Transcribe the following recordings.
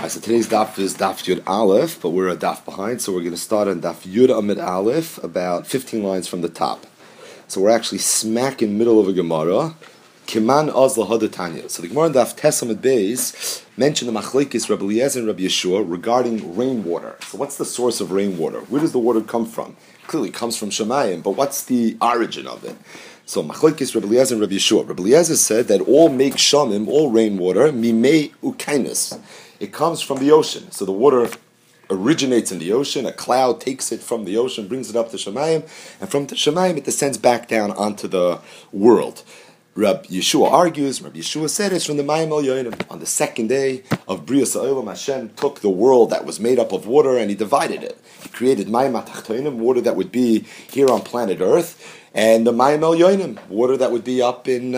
So today's daf is daf Yud Aleph, but we're a daf behind, so we're going to start on daf Yud Amid Aleph, about 15 lines from the top. So we're actually smack in the middle of a Gemara. Kiman az lahadatanya. So the Gemara in daf Tes Amid Beis mentioned the machlekes Rabbi Eliezer and Rabbi Yeshua regarding rainwater. So what's the source of rainwater? Where does the water come from? Clearly it comes from Shemayim, but what's the origin of it? So machlekes Rabbi Eliezer and Rabbi Yeshua. Rabbi Eliezer said that all make shamim, all rainwater, mimei ukainus. It comes from the ocean. So the water originates in the ocean, a cloud takes it from the ocean, brings it up to Shemayim, and from Shemayim it descends back down onto the world. Rabbi Yeshua argues, Rabbi Yeshua said it's from the Mayim El Yoinim. On the second day of Brias Ha'olam, Hashem took the world that was made up of water and He divided it. He created Mayim HaTachtoinim, water that would be here on planet Earth, and the Mayim El Yoinim, water that would be up in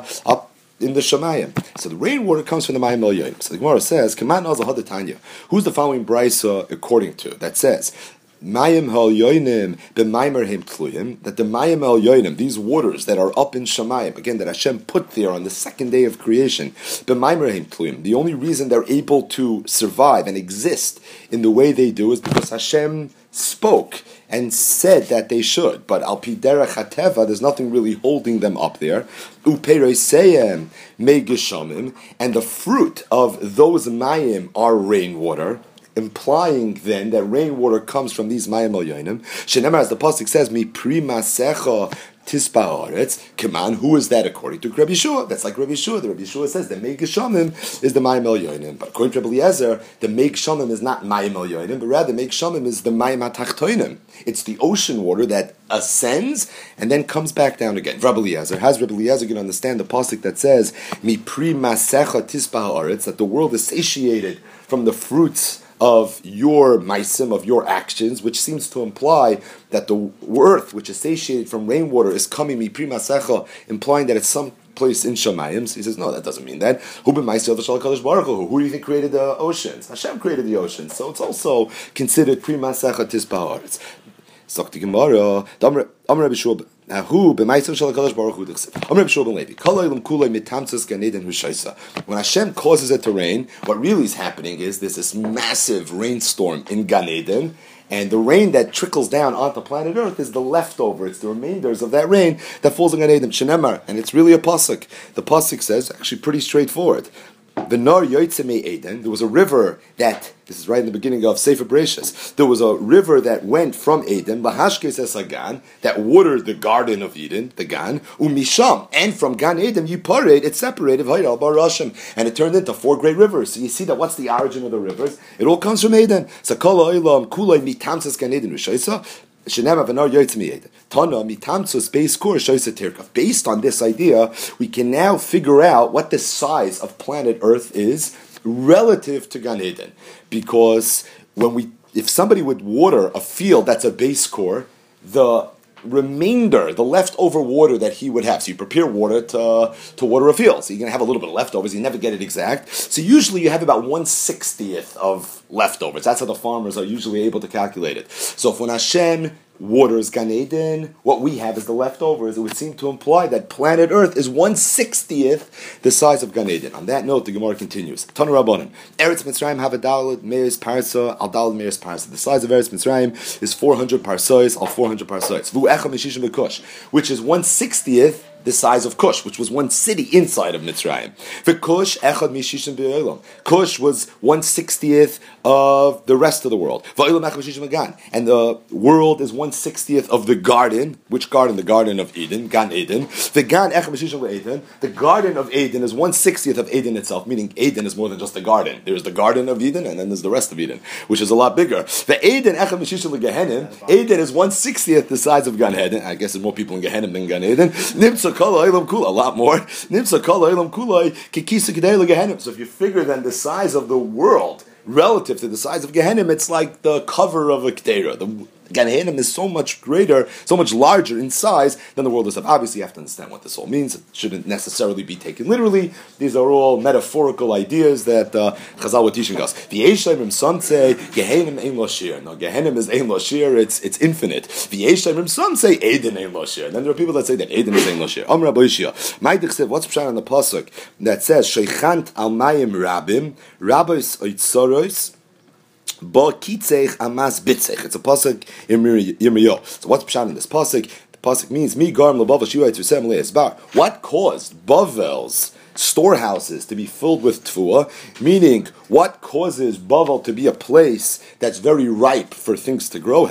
the Shemayim. So the rainwater comes from the Mayim El Yoinim. So the Gemara says, Kaman az lahadatanya. Who's the following brisa according to? That says, Mayim El Yoinim b'maimer tluyim, that the Mayim El Yoinim, these waters that are up in Shemayim, again, that Hashem put there on the second day of creation, b'maimer tluyim, the only reason they're able to survive and exist in the way they do is because Hashem spoke and said that they should, but al pi derech hateva, there's nothing really holding them up there. Upereiseyem me geshamim, and the fruit of those mayim are rainwater, implying then that rainwater comes from these mayim el yoinim. Shenemar, as the pasuk says, mi pri masecha tispa haaretz. Kaman, who is that according to Rabbi Yeshua? That's like Rabbi Yeshua. The Rabbi Yeshua says the Meig Shamim is the Mayim El Yoinim. But according to Rabbi Eliezer, the Meig Shamim is not Mayim El Yoinim, but rather Meig Shamim is the Mayim HaTachtoinim. It's the ocean water that ascends and then comes back down again. Rabbi Eliezer, how's Rabbi Eliezer going to understand the pasuk that says Mi pri masecha tispa haaretz, that the world is satiated from the fruits of your maisim, of your actions, which seems to imply that the earth, which is satiated from rainwater, is coming mi pri masecha, implying that it's some place in Shemayim. So he says, no, that doesn't mean that. Who do you think created the oceans? Hashem created the oceans. So it's also considered pri masecha tispa haaretz. Sakti Gemara, Amr Rabbi Shua, who b'maisim shel HaKadosh Baruch Hu d'chsev. Amr Rabbi Shua ben Levi, Kol ha'olam kulei mitamtzas Gan Eden hu'shaisa. When Hashem causes it to rain, what really is happening is there's this massive rainstorm in Gan Eden, and the rain that trickles down onto planet Earth is the leftover. It's the remainders of that rain that falls in Gan Eden. Shenemar, and it's really a pasuk. The pasuk says, actually pretty straightforward. V'nor yoytze me Eden. There was a river that, this is right in the beginning of Sefer Bereshis, there was a river that went from Eden, lahashkes es hagan, that watered the garden of Eden, the Gan, umisham, and from Gan Eden, yipared, it separated, v'hayral barashim, and it turned into 4 great rivers. So you see that what's the origin of the rivers? It all comes from Eden. Sakol ha'olam kulei mitamtzas Gan Eden rishaysa, based on this idea, we can now figure out what the size of planet Earth is relative to Gan Eden. Because if somebody would water a field that's a base core, the remainder, the leftover water that he would have. So you prepare water to water a field. So you're going to have a little bit of leftovers. You never get it exact. So usually you have about 1/60th of leftovers. That's how the farmers are usually able to calculate it. So if when Hashem waters Gan Eden, what we have is the leftovers. It would seem to imply that planet Earth is 1/60th the size of Gan Eden. On that note, the Gemara continues. Tanu Rabbanan, Eretz Mitzrayim have a daled meis parsa al daled meis parsa. The size of Eretz Mitzrayim is 400 parsais al 400 parsais. Vu echad mishishim b'kush, which is 1/60th the size of Kush, which was one city inside of Mitzrayim. For Kush, echad mishishim b'olam. Kush was 1/60th of the rest of the world. And the world is 1/60th of the garden. Which garden? The Garden of Eden, Gan Eden. The Garden of Eden is 1/60th of Eden itself, meaning Eden is more than just the garden. There's the Garden of Eden, and then there's the rest of Eden, which is a lot bigger. The Eden, echad mishishim l'Gehenim. Eden is 1/60th the size of Gan Eden. I guess there's more people in Gehenim than Gan Eden. A lot more. So if you figure then the size of the world relative to the size of Gehenim, it's like the cover of a Ketera. Gan Edim is so much greater, so much larger in size than the world itself. Obviously, you have to understand what this all means. It shouldn't necessarily be taken literally. These are all metaphorical ideas that Chazal were teaching us. V'yeshaim some say Gehenim ein lo shir. No, Gehenim is ein lo shir. It's infinite. V'yeshaim some say Eden ein lo shir. Then there are people that say that Eden is ein lo shir. Amr Rabbi Yishia. Ma'idich said, what's pshat on the pasuk that says Sheichant al mayim rabim rabbis oitzoros. Ba kitzech amas bitzech. It's a pasuk in Yirmiyahu. So what's pshat in this pasuk? The pasuk means mi garm lebavel shiva tzusem le'esbar. What caused Bavel's storehouses to be filled with tfuah? Meaning, what causes Bavel to be a place that's very ripe for things to grow?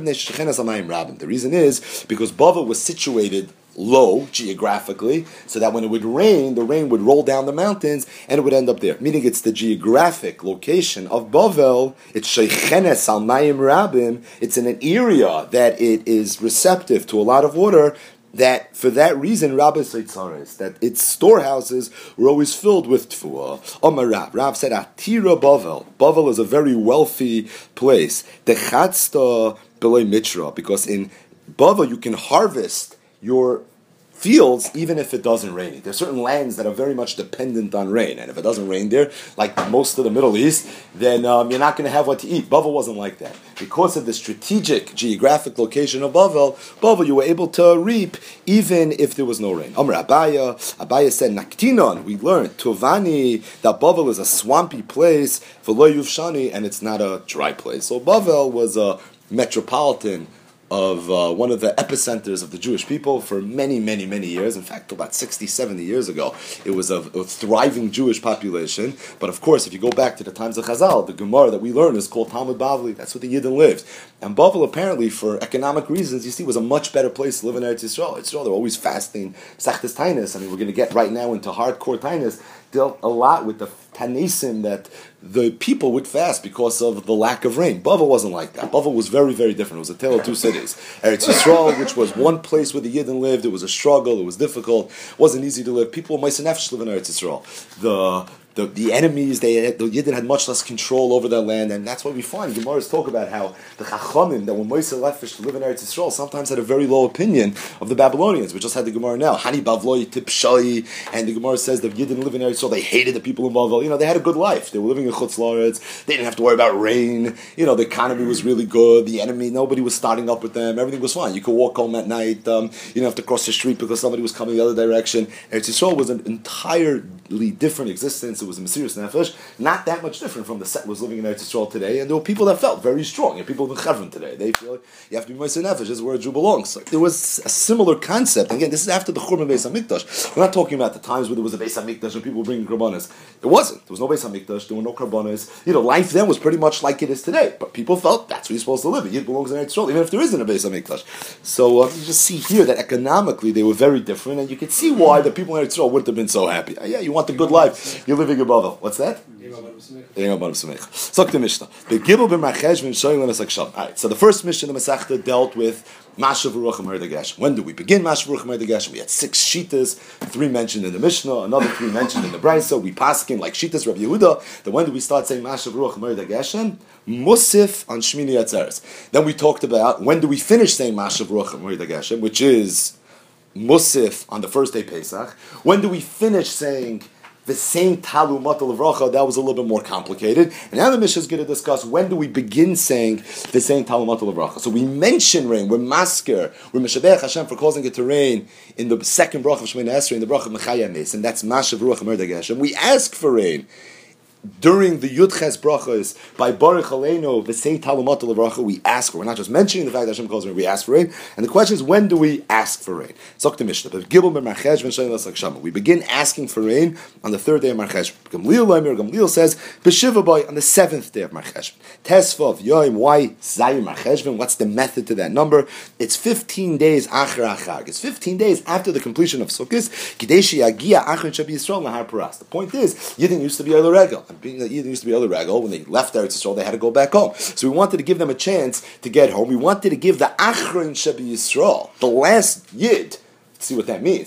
The reason is because Bavel was situated low geographically, so that when it would rain, the rain would roll down the mountains and it would end up there. Meaning it's the geographic location of Bavel, it's Sheichenes al Mayim Rabim, it's in an area that it is receptive to a lot of water, that for that reason, Rabbi Seitzares, that its storehouses were always filled with tfuah. Omar Rav said, Atira Bavel. Bavel is a very wealthy place. Dechatzta Belay Mitra, because in Bavel you can harvest your fields even if it doesn't rain. There's certain lands that are very much dependent on rain, and if it doesn't rain there, like most of the Middle East, then you're not going to have what to eat. Bavel wasn't like that. Because of the strategic geographic location of Bavel, you were able to reap even if there was no rain. Amr Abaya said, Naktinon, we learned, Tovani, that Bavel is a swampy place, V'lo Yuvshani, and it's not a dry place. So Bavel was a metropolitan of one of the epicenters of the Jewish people for many, many, many years. In fact, about 60, 70 years ago, it was a thriving Jewish population. But of course, if you go back to the times of Chazal, the Gemara that we learn is called Talmud Bavli. That's where the Yidden lived. And Bavel, apparently, for economic reasons, you see, was a much better place to live in Eretz Yisrael. They're always fasting, Sechtes Tainus. I mean, we're going to get right now into hardcore Tainus. Dealt a lot with the Tanesim that the people would fast because of the lack of rain. Bavel wasn't like that. Bavel was very, very different. It was a tale of two cities. Eretz Yisrael, which was one place where the Yidden lived, it was a struggle, it was difficult, it wasn't easy to live. People of Ma'aseh Nefesh live in Eretz Yisrael. The enemies, the Yidden had much less control over their land, and that's why we find Gemaras talk about how the Chachamim that were Ma'aseh Nefesh to live in Eretz Yisrael sometimes had a very low opinion of the Babylonians. We just had the Gemara now, Hani Bavloi Tipshai, and the Gemara says that Yidden live in Eretz Yisrael, they hated the people in Bavel. They had a good life. They were living in Chutz La'aretz. They didn't have to worry about rain. The economy was really good. The enemy, nobody was starting up with them. Everything was fine. You could walk home at night. You didn't have to cross the street because somebody was coming the other direction. Eretz Yisrael was an entirely different existence. It was a Mesiras Nefesh, not that much different from the set was living in Eretz Yisrael today. And there were people that felt very strong. People in Chevron today, they feel like you have to be Ma'aseh Nefesh. This is where a Jew belongs. So there was a similar concept. Again, this is after the Churban Beis Hamikdash. We're not talking about the times where there was a Beis Hamikdash and people were bringing Karbanos. It wasn't. There was no Beis Hamikdash. There were no Karbanos. Life then was pretty much like it is today. But people felt that's where you're supposed to live. It belongs in Eretz Yisrael, even if there isn't a Beis Hamikdash. So you just see here that economically they were very different, and you can see why the people in Eretz Yisrael wouldn't have been so happy. Yeah, you want the good life. You're living in Bavel. What's that? Alright, so the first Mishnah, the Masechta, dealt with Mashav Ruachim Herdegash. When do we begin Mashav Ruachim Herdegash? We had 6 Shitas, 3 mentioned in the Mishnah, another 3 mentioned in the Brisa. We paskin like Shitas Rabbi Yehuda. Then when do we start saying Mashav Ruachim Herdegash? Musif on Shmini Atzeres. Then we talked about when do we finish saying Mashav Ruachim Herdegash, which is Musif on the first day Pesach. When do we finish saying the same Talu Matal Avracha? That was a little bit more complicated. And now the Mishnah is going to discuss when do we begin saying the same Talu Matal Avracha. So we mention rain, we're masker, we're Meshabech Hashem for causing it to rain in the second bracha of Shemoneh Esrei, in the bracha of Mechaya Nes, and that's Mashav Ruach Merdei Geshem. We ask for rain during the Yudches brachas by Baruch Aleinu, the same Talumat Levracha, we ask for. We're not just mentioning the fact that Hashem calls rain, we ask for rain. And the question is, when do we ask for rain? Zok the Mishnah. We begin asking for rain on the 3rd day of Marchesh. Gamliel says, B'shiva boy, on the 7th day of Marchesh. Tesvav Yoim, why Zayim Marcheshvin? What's the method to that number? It's 15 days Acher Achag. It's 15 days after the completion of Sukkot. Kideshi Yagia Acher Shabi Yisrael Nahar Paras. The point is, Yidden used to be Eilu Regel. Being that Yidden used to be Eilu Regel, when they left Eretz Yisrael, they had to go back home. So we wanted to give them a chance to get home. We wanted to give the Achron Shabi Yisrael, the last Yid, see what that means,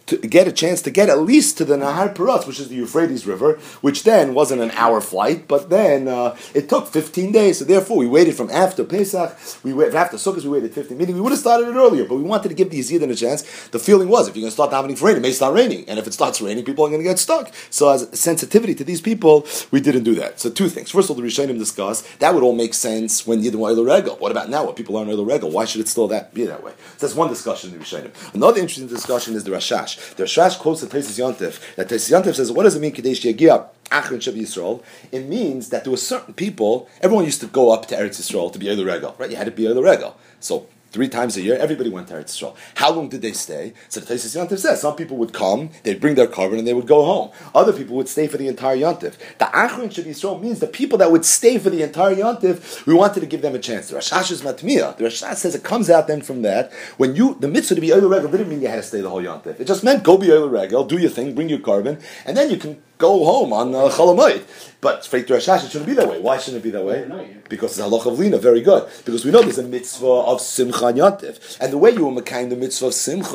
to get a chance to get at least to the Nahar Parat, which is the Euphrates River, which then wasn't an hour flight, but then it took 15 days. So therefore, we waited from after Pesach, after Sukkot, we waited 15. Meaning we would have started it earlier, but we wanted to give the Yidden a chance. The feeling was, if you're going to start davening for rain, it may start raining, and if it starts raining, people are going to get stuck. So as a sensitivity to these people, we didn't do that. So two things. First of all, the Rishonim discuss that would all make sense when Yidden were Eilu Regel. What about now? When people aren't Eilu Regel, why should it still be that way? So that's one discussion in the Rishonim. Another interesting discussion is the Rashash. The Rashash quotes the Teisus Yontif. That Teisus Yontif says, what does it mean, Kadesh Yagia Achron Shav Yisrael? It means that there were certain people, everyone used to go up to Eretz Yisrael to be Eilu Regel, right? You had to be Eilu Regel. So 3 times a year, everybody went to Eretz Yisrael. How long did they stay? So the Teisus Yontif says, some people would come, they'd bring their carbon, and they would go home. Other people would stay for the entire Yontif. The Achron Shav Yisrael means the people that would stay for the entire Yontif, we wanted to give them a chance. The Rashash is Matmiya. The Rashash says it comes out then from that, when the mitzvah to be Eilu Regel didn't mean you had to stay the whole Yontif. It just meant go be Eilu Regel, do your thing, bring your carbon, and then you can go home on Chol Hamoed. But for Rashash, it shouldn't be that way. Why shouldn't it be that way? Because it's halach of lina, very good. Because we know there's a mitzvah of simcha and yontif. And the way you were mekayim the mitzvah of simcha,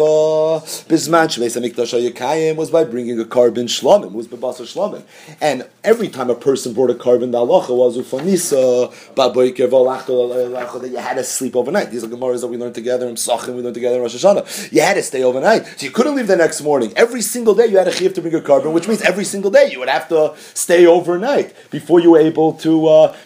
bisman shmeis hamikdash hayakayim, was by bringing a carbon shlomim, was bebasar shlomim. And every time a person brought a carbon, the halacha was ufanisa, baboiker v'olachto, that you had to sleep overnight. These are gemaras that we learned together in Psachim, we learned together in Rosh Hashanah. You had to stay overnight. So you couldn't leave the next morning. Every single day you had a chiyuv to bring a carbon, which means every single day you would have to stay overnight before you were able to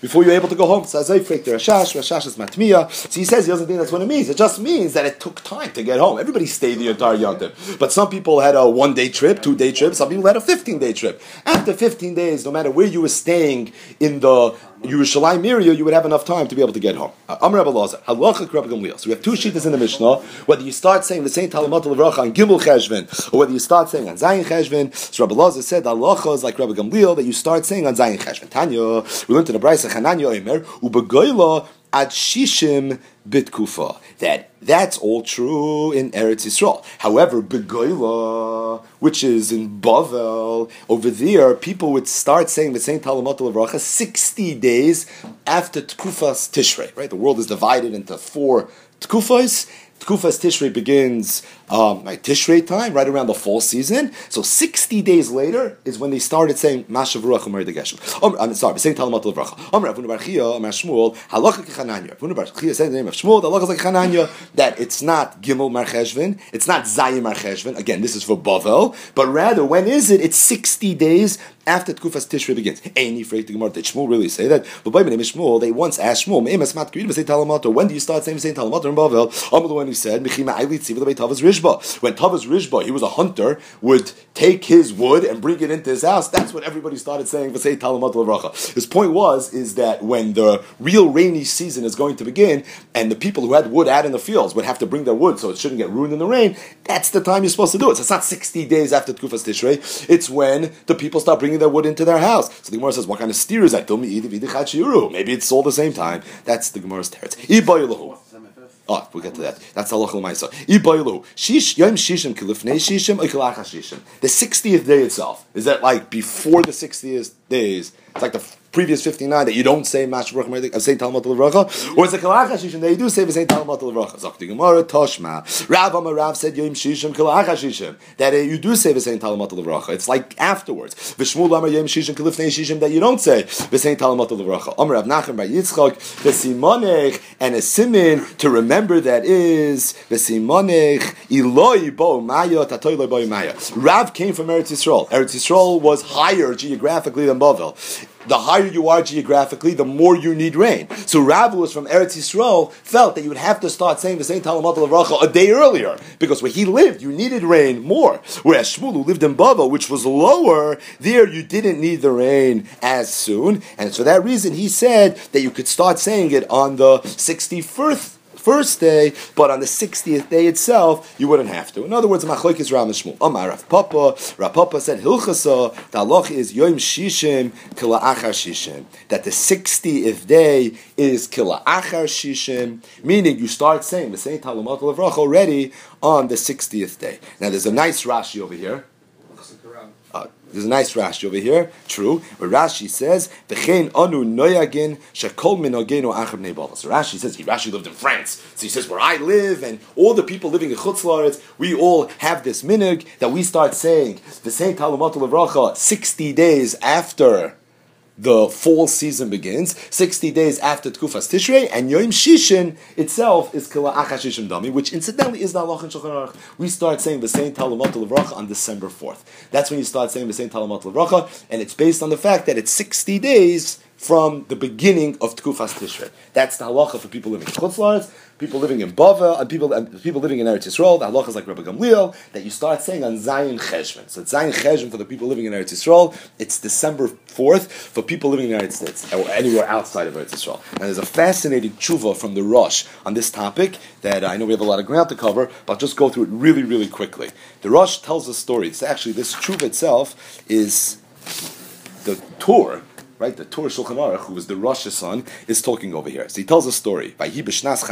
go home. So as I fake the Rashash is Matmiya. So he says he doesn't think that's what it means. It just means that it took time to get home. Everybody stayed the entire Yontif. But some people had a 1-day trip, 2-day trip, some people had a 15-day trip. After 15 days, no matter where you were staying in the Yerushalayim area, you would have enough time to be able to get home. Amar Rabbi Elazar, halacha Rabbi Gamliel. So we have two shittas in the Mishnah. Whether you start saying the same Talamat Levracha on Gimel Cheshvan, or whether you start saying on Zayin Cheshvan. So Rabbi Elazar said halacha is like Rabbi Gamliel that you start saying on Zayin Cheshvan. Tanya, we learned in the Brayso Chananya Omer ubegoyla ad shishim bitkufa. That's all true in Eretz Yisrael. However, begoyla, which is in Bavel, over there, people would start saying the same Talamat Levracha 60 days after Tkufas Tishrei. Right, the world is divided into 4 Tkufas. Tkufas Tishrei begins Tishrei time, right around the fall season. So 60 days later is when they started saying Mashav Ruach Umar Degeshem. I'm sorry, saying Talamat Levracha. Amar Avinu Bar Chia, Amar Shmuel, Halacha Kechananya. Avinu Bar Chia said the name of Shmuel, the halacha is like Chananya, that it's not Gimel Mar Cheshvan, it's not Zayim Mar Cheshvan. Again, this is for Bavel, but rather, when is it? It's 60 days after Tkufas Tishrei begins. Ain't afraid to Gemara. Did Shmuel really say that? But by the name of Shmuel, they once asked Shmuel, when do you start saying Talamat in Bavel? Amar, when he said, when Tavas Rishba, he was a hunter, would take his wood and bring it into his house, that's when everybody started saying V'sei Talamat Levracha. His point is that when the real rainy season is going to begin, and the people who had wood out in the fields would have to bring their wood so it shouldn't get ruined in the rain, that's the time you're supposed to do it. So it's not 60 days after Tkufas Tishrei, it's when the people start bringing their wood into their house. So the Gemara says, what kind of steer is that? Maybe it's all the same time. That's the Gemara's teretz. Oh, we'll get to that. That's halacha l'maisa. Ibaylu yom shishim kilifnei shishim or kilachas shishim. The 60th day itself, is that like before the 60th days? It's like the previous 59 that you don't say Mash Baruch say Talmud Levracha, or is it Kalachas Shishim that you do say the same Talmud Levracha? Zakti Gemara Toshma. Rav said Yom Shishim Kalachas Shishim that you do say the same Talmud Levracha. It's like afterwards. V'Shmuel Amar Yom Shishim Kalifnei Shishim that you don't say the same Talmud Levracha. Amar Rav Nachman Bar Yitzchak v'Simonech, and a simin to remember that is v'Simonech Iloi Bo Maya Tatoy Iloi Bo Maya. Rav came from Eretz Yisrael. Eretz Yisrael was higher geographically than Bavel. The higher you are geographically, the more you need rain. So Rav, who was from Eretz Yisrael, felt that you would have to start saying the same Talmud Levracha a day earlier, because where he lived, you needed rain more. Whereas Shmuel, who lived in Bavel, which was lower, there you didn't need the rain as soon. And for that reason, he said that you could start saying it on the 61st day, but on the 60th day itself, you wouldn't have to. In other words, Machlokes Rav and Shmuel. Amar Rav Papa said, Hilchasa, the halacha is Yom Shishim Kila'achar Shishim. That the 60th day is Kila'achar Shishim, meaning you start saying the same Talmud Levracha already on the 60th day. Now there's a nice Rashi over here. There's a nice Rashi over here. True. Where Rashi says, "V'chein anu noyagin shekol minogenu achar bnei balas." Rashi says Rashi lived in France, so he says where I live and all the people living in Chutz La'aretz, we all have this minhag that we start saying the Saint Talmud Levracha 60 days after the fall season begins, 60 days after Tkufas Tishrei, and Yom Shishin itself is Kila Achash Shishim Dami, which incidentally is the Halach in Shulchan Aruch. We start saying the same Talmud Levracha on December 4th. That's when you start saying the same Talmud Levracha, and it's based on the fact that it's 60 days from the beginning of Tkufas Tishrei. That's the halacha for people living in Chutz La'aretz, people living in Bava, and people living in Eretz Yisrael. The halacha is like Rabbi Gamliel, that you start saying on Zayin Cheshvan. So it's Zayin Cheshvan for the people living in Eretz Yisrael. It's December 4th for people living in the United States, or anywhere outside of Eretz Yisrael. And there's a fascinating tshuva from the Rosh on this topic that I know we have a lot of ground to cover, but I'll just go through it really, really quickly. The Rosh tells a story. It's actually, this tshuva itself is the Tur, right? The Torah Shulchan Aruch, who was the Rosh's son, is talking over here. So he tells a story. He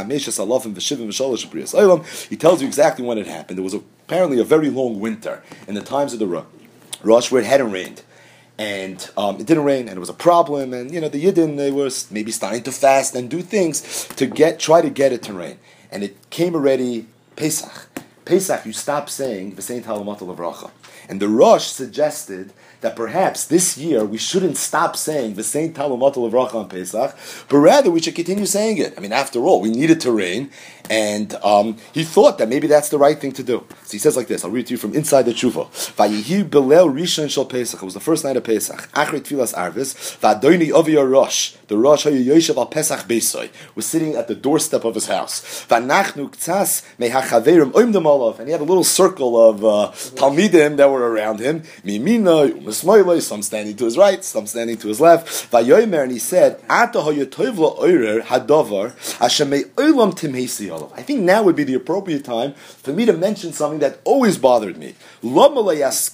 tells you exactly when it happened. There was apparently a very long winter in the times of the Rosh where it hadn't rained. And it didn't rain, and it was a problem. And the Yidden, they were maybe starting to fast and do things to try to get it to rain. And it came already Pesach. Pesach, you stop saying the Saint Halamat Levracha. And the Rosh suggested that perhaps this year we shouldn't stop saying the Saint Talmud Levracha on Pesach, but rather we should continue saying it. I mean, after all, we need it to rain, and he thought that maybe that's the right thing to do. So he says like this, I'll read to you from inside the Tshuva. Vayihi belel rishon shel Pesach. It was the first night of Pesach. Achrei tfilas arvis. Va'adoni avi Rosh. The Rosh hayu yoshev al Pesach beisoy. Was sitting at the doorstep of his house. Va'nachnu k'tzas mehachaverim oimdem olav. And he had a little circle of talmidim that were around him. Mimina u'mismoiloi. Some standing to his right, some standing to his left. Vayomer, and he said, Ata hayotov la'orer hadavar ashem me'olam timhesi olav. I think now would be the appropriate time for me to mention something that always bothered me. Because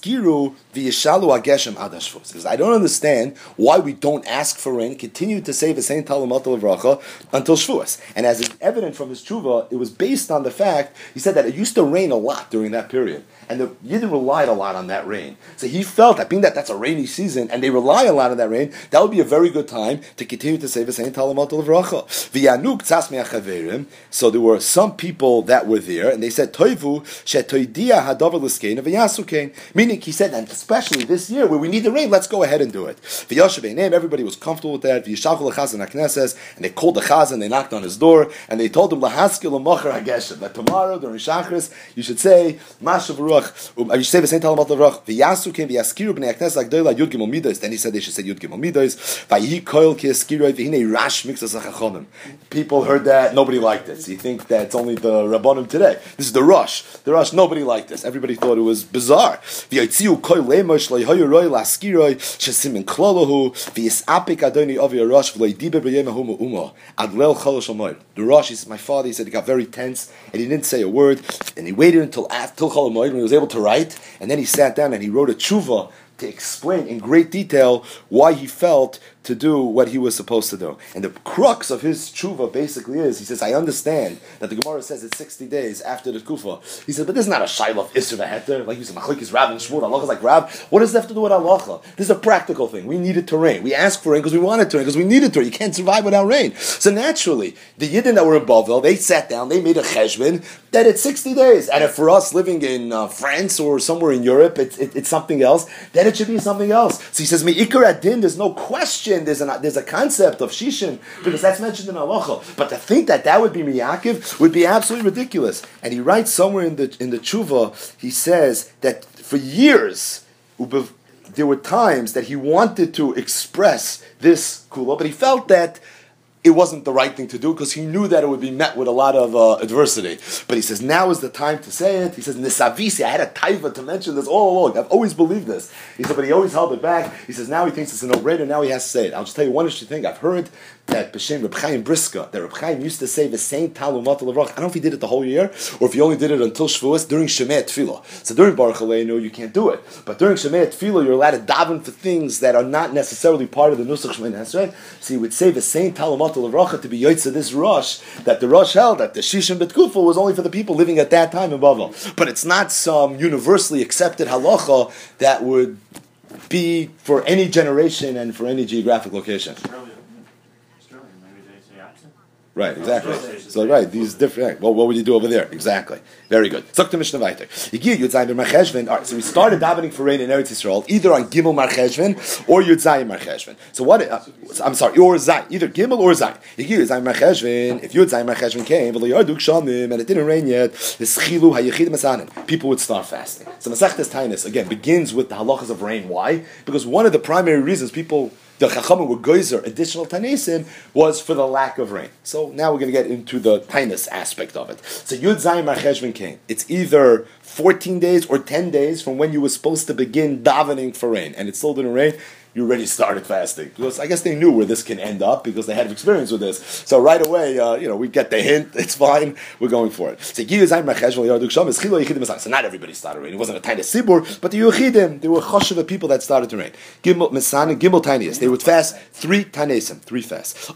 I don't understand why we don't ask for rain, continue to say the same Talmud Levracha until Shavuos. And as is evident from his tshuva, it was based on the fact, he said that it used to rain a lot during that period. And the Yidden relied a lot on that rain. So he felt that being that that's a rainy season, and they rely a lot on that rain, that would be a very good time to continue to say the same Talmud Levracha. So there were some people that were there, and they said, Toivu shetoidia hadavar l'skein v'yasukein. Meaning, he said, and especially this year where we need the rain, let's go ahead and do it. Everybody was comfortable with that. And they called the chazan, they knocked on his door, and they told him that tomorrow during Shachris you should say Mashav Ruach. You should say the same Talmud Ruach. V'yasukein v'yaskiru b'nei haknes l'gdola Yud Gimel Midos. Then he said they should say Yud Gimel Midos. V'yihi koil ki yaskiru v'hinei rash mixas hachachonim. People heard that, nobody liked it. So you think that it's only the Rabbanim today. This is the Rosh. The Rosh, nobody liked this. Everybody thought it was bizarre. V'yotziu koil leimosh le'hoyu roi l'askiroi shesim klolahu v'yisapik adoni avi Rosh v'leidibe b'yemahu me'umo adlel cholosh amoy. The Rosh, he said, my father, he said, he got very tense and he didn't say a word, and he waited until Chol Hamoed when he was able to write, and then he sat down and he wrote a tshuva to explain in great detail why he felt to do what he was supposed to do. And the crux of his tshuva basically is, he says, I understand that the Gemara says it's 60 days after the Kufa. He said, but this is not a shaila of Isser v'Heter. Like you said, Machlokes Rav and Shmuel, Allah is like Rav. What does that have to do with halacha? This is a practical thing. We need it to rain. We ask for rain because we want it to rain, because we need it to rain. You can't survive without rain. So naturally, the Yidden that were in Bavel, they sat down, they made a cheshbon, that it's 60 days. And if for us living in France or somewhere in Europe, it's something else, then it should be something else. So he says, Me'ikar adin, there's no question, there's a concept of Shishin, because that's mentioned in Halacha. But to think that would be Miyakiv would be absolutely ridiculous. And he writes somewhere in the Tshuva, he says that for years, there were times that he wanted to express this kula, but he felt that it wasn't the right thing to do because he knew that it would be met with a lot of adversity. But he says, now is the time to say it. He says, Nisavisi, I had a taiva to mention this all along. I've always believed this. He said, but he always held it back. He says, now he thinks it's a no-brainer. Now he has to say it. I'll just tell you one interesting thing. I've heard that B'Shem Reb Chaim Briska, that Reb Chaim used to say the same Talmud Levrach. I don't know if he did it the whole year or if he only did it until Shavuos during Shemei Tefillah. So during Baruch Aleinu, you can't do it. But during Shemei Tefillah, you're allowed to daven for things that are not necessarily part of the Nusach Shemei Esrei. So he would say the same Talmud Levracha to be Yotze this Rosh, that the Rosh held that the Shishim B'Tkufa was only for the people living at that time in Bavel. But it's not some universally accepted halacha that would be for any generation and for any geographic location. Australia, maybe they say absent. Right, exactly. So, right, these different. Well, what would you do over there? Exactly. Very good. All right, so we started davening for rain in Eretz Yisrael, either on Gimel Mar Cheshvan or Yud Zayin Mar Cheshvan. So what? I'm sorry, or Zayin, either Gimel or Zayin. Yud Zayin Mar Cheshvan. If Yud Zayin Mar Cheshvan came, and it didn't rain yet, people would start fasting. So Masechtas Taanis again begins with the halachas of rain. Why? Because one of the primary reasons the Chachamim were geyser additional Tainesim was for the lack of rain. So now we're going to get into the Tainus aspect of it. So Yud Zayin Mar Cheshvan came. It's either 14 days or 10 days from when you were supposed to begin davening for rain, and it still didn't rain. You already started fasting because I guess they knew where this can end up because they had experience with this. So right away, we get the hint. It's fine. We're going for it. So not everybody started raining. It wasn't a tiny sibur, but the yuchidim, there were choshev people that started to rain. Gimel Misan and Gimel Tainias. They would fast 3 tanesim, 3 fasts.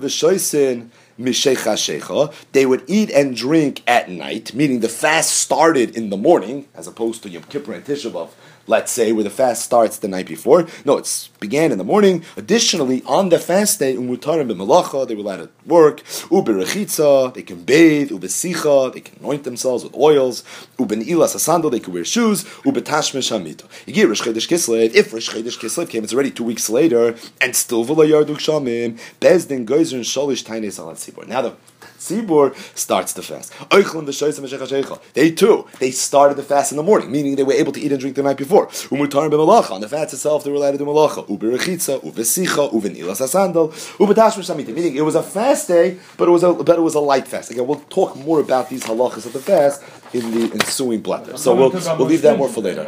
They would eat and drink at night, meaning the fast started in the morning, as opposed to Yom Kippur and Tisha B'Av, let's say, where the fast starts the night before. No, it began in the morning. Additionally, on the fast day, umutarim b'melacha, they were allowed to work. Uberechitza, they can bathe. Ubesicha, they can anoint themselves with oils. Ubenilas asandal, they can wear shoes. Ubetashmish hamito. Yigir Rosh Chodesh Kislev. If Rosh Chodesh Kislev came, it's already 2 weeks later, and still v'lo yarduk shamim. Bezdin geyser and shalish tainei salat tzibur. Now the tzibur starts the fast. They too, they started the fast in the morning, meaning they were able to eat and drink the night before. On the fast itself, they were allowed to do malacha. Meaning it was a fast day, but it was a light fast. Again, we'll talk more about these halachas of the fast in the ensuing bladder. So we'll leave that more for later.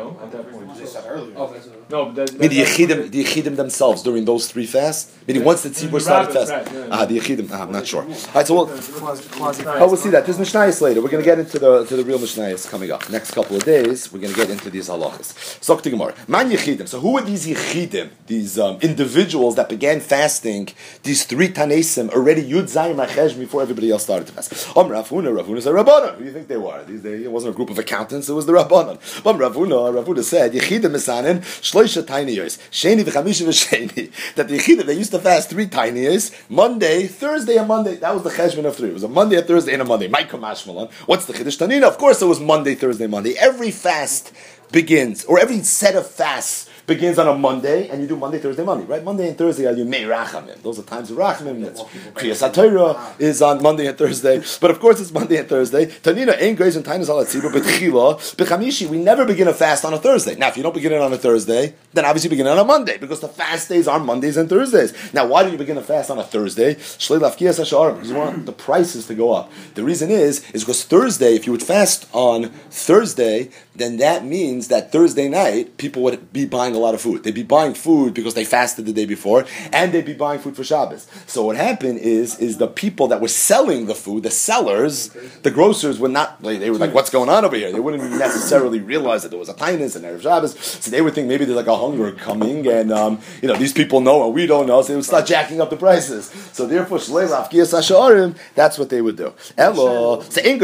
No, but the Yechidim themselves during those 3 fasts? Meaning once the Tzibur started fast. The Yechidim, I'm not sure. Alright, so we'll see that. There's Mishnayos later. We're going to get into the real Mishnayos coming up. Next couple of days, we're going to get into these halachas. Sok to Gemara. Man Yechidim. So who are these Yechidim? These individuals that began fasting, these 3 Tanesim, already Yud Zayin Mar Cheshvan before everybody else started to fast. Rav Huna said Rabbanan. Who do you think they were? It wasn't a group of accountants, it was the Rabbanan. Rav Huna said, Yechidim Misanin, Shloisha Tainiyos, Sheni v'chamishi v'sheni. That the Yechidim, they used to fast 3 Tainiyos, Monday, Thursday, and Monday. That was the Cheshvan of 3. It was a Monday, a Thursday, and a Monday. Ma'ikam Ashmalan. What's the Chiddush Tanina? Of course it was Monday, Thursday, Monday. Every fast begins, or every set of fasts begins on a Monday, and you do Monday, Thursday, Monday, right? Monday and Thursday are your Mei Rachamim. Those are times of Rachamim. Kriyas HaTorah is on Monday and Thursday, but of course it's Monday and Thursday. Tanina ain't grace and Tainus Alat Tzibur, but Chila, Bechamishi, we never begin a fast on a Thursday. Now, if you don't begin it on a Thursday, then obviously you begin it on a Monday, because the fast days are Mondays and Thursdays. Now, why do you begin a fast on a Thursday? Shlei Lafkiyas HaSharim, because you want the prices to go up. The reason is because Thursday, if you would fast on Thursday, then that means that Thursday night, people would be buying a lot of food. They'd be buying food because they fasted the day before, and they'd be buying food for Shabbos. So what happened is the people that were selling the food, the sellers, the grocers were not, they were like, what's going on over here? They wouldn't necessarily realize that there was a Tainus and Erev Shabbos, so they would think maybe there's like a hunger coming, and these people know and we don't know, so they would start jacking up the prices. So therefore, Shlei Lafkiyas HaSharim, that's what they would do. Elo, so the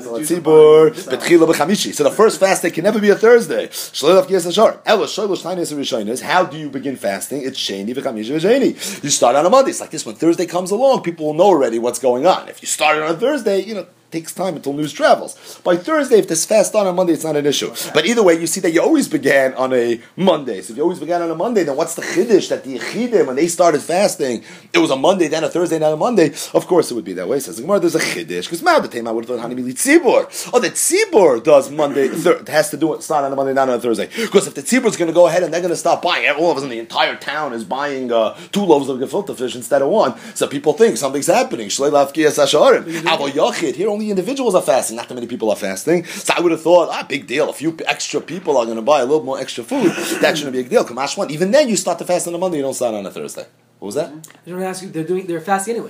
first fast they can never be a Thursday. How do you begin fasting? It's Sheni v'chamishi v'sheni. You start on a Monday. It's like this. When Thursday comes along, people will know already what's going on. If you start on a Thursday, it takes time until news travels. By Thursday, if this fast started on Monday, it's not an issue. But either way, you see that you always began on a Monday. So if you always began on a Monday, then what's the chiddush that the Yechidim, when they started fasting, it was a Monday, then a Thursday, then a Monday? Of course it would be that way. Says the Gemara, there's a chiddush. Because Ma'adatayim, I would have thought, Hanimili Tzibur. Oh, the Tzibur does Monday, has to do it, start on a Monday, not on a Thursday. Because if the Tzibur is going to go ahead and they're going to stop buying, all of a sudden the entire town is buying 2 loaves of gefilte fish instead of 1. So people think something's happening. Shlei Lafkiyas HaSharim. Avo Yachid, here only individuals are fasting. Not that many people are fasting. So I would have thought, big deal. A few extra people are going to buy a little more extra food. That shouldn't be a big deal. Kamashwan. Even then, you start to fast on a Monday. You don't start on a Thursday. What was that? I was going to ask you. They're fasting anyway.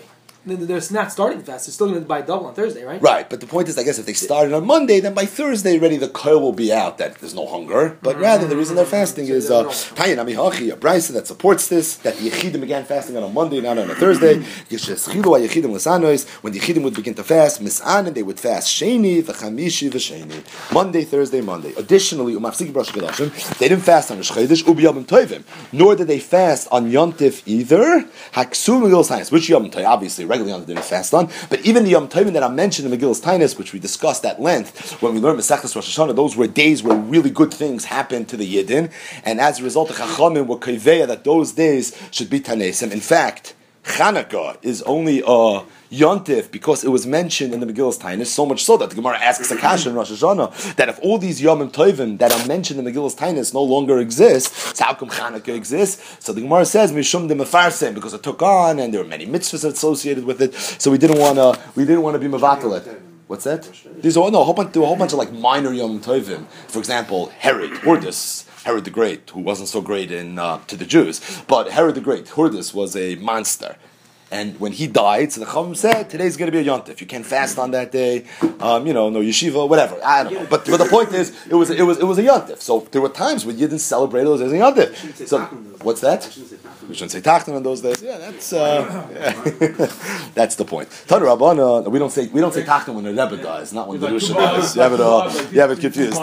they're not starting the fast. They're still going to buy double on Thursday, right? Right, but the point is, I guess if they started on Monday, then by Thursday already the koil will be out that there's no hunger. But rather, the reason they're fasting is Tayin Amihachi, a brisa that supports this, that the Yechidim began fasting on a Monday, not on a Thursday. When the Yechidim would begin to fast, Misanin, they would fast Sheni, V'chamishi, V'sheni. Monday, Thursday, Monday. Additionally, they didn't fast on Rosh Chodesh, Ubiyamim Tovim, nor did they fast on Yom Tif either. Haksum Megillas Tainis, which Yom Tov, obviously, regular Yom Tov didn't fast on, but even the Yom Tovim that I mentioned in Megillas Tainis, which we discussed at length when we learned Masechtas Rosh Hashanah, those were days where really good things happened to the Yidden, and as a result, the Chachamim were kaiveya that those days should be Tanesim. In fact, Chanukah is only a Yontif because it was mentioned in the Megillas Tainis, so much so that the Gemara asks a kasha in Rosh Hashanah that if all these Yomim Tovim that are mentioned in the Megillas Tainis no longer exist, so how come Chanukah exists? So the Gemara says Mishum de Mefarsim, because it took on and there were many mitzvahs associated with it. So we didn't want to be mevatel it. What's that? These are a whole bunch of like minor Yom Tovim. For example, Herod the Great, who wasn't so great to the Jews, but Herod the Great, Hordus, was a monster. And when he died, so the Chacham said, today's going to be a yontif. You can't fast on that day. No yeshiva, whatever. I don't know. But the point is, it was a yontif. So there were times when you didn't celebrate those as a yontif. So what's that? We shouldn't say tachton on those days. Yeah, that's that's the point. Tanu Rabbana, we don't say tachton when the Rebbe dies, not when the Rishon dies. You have it confused.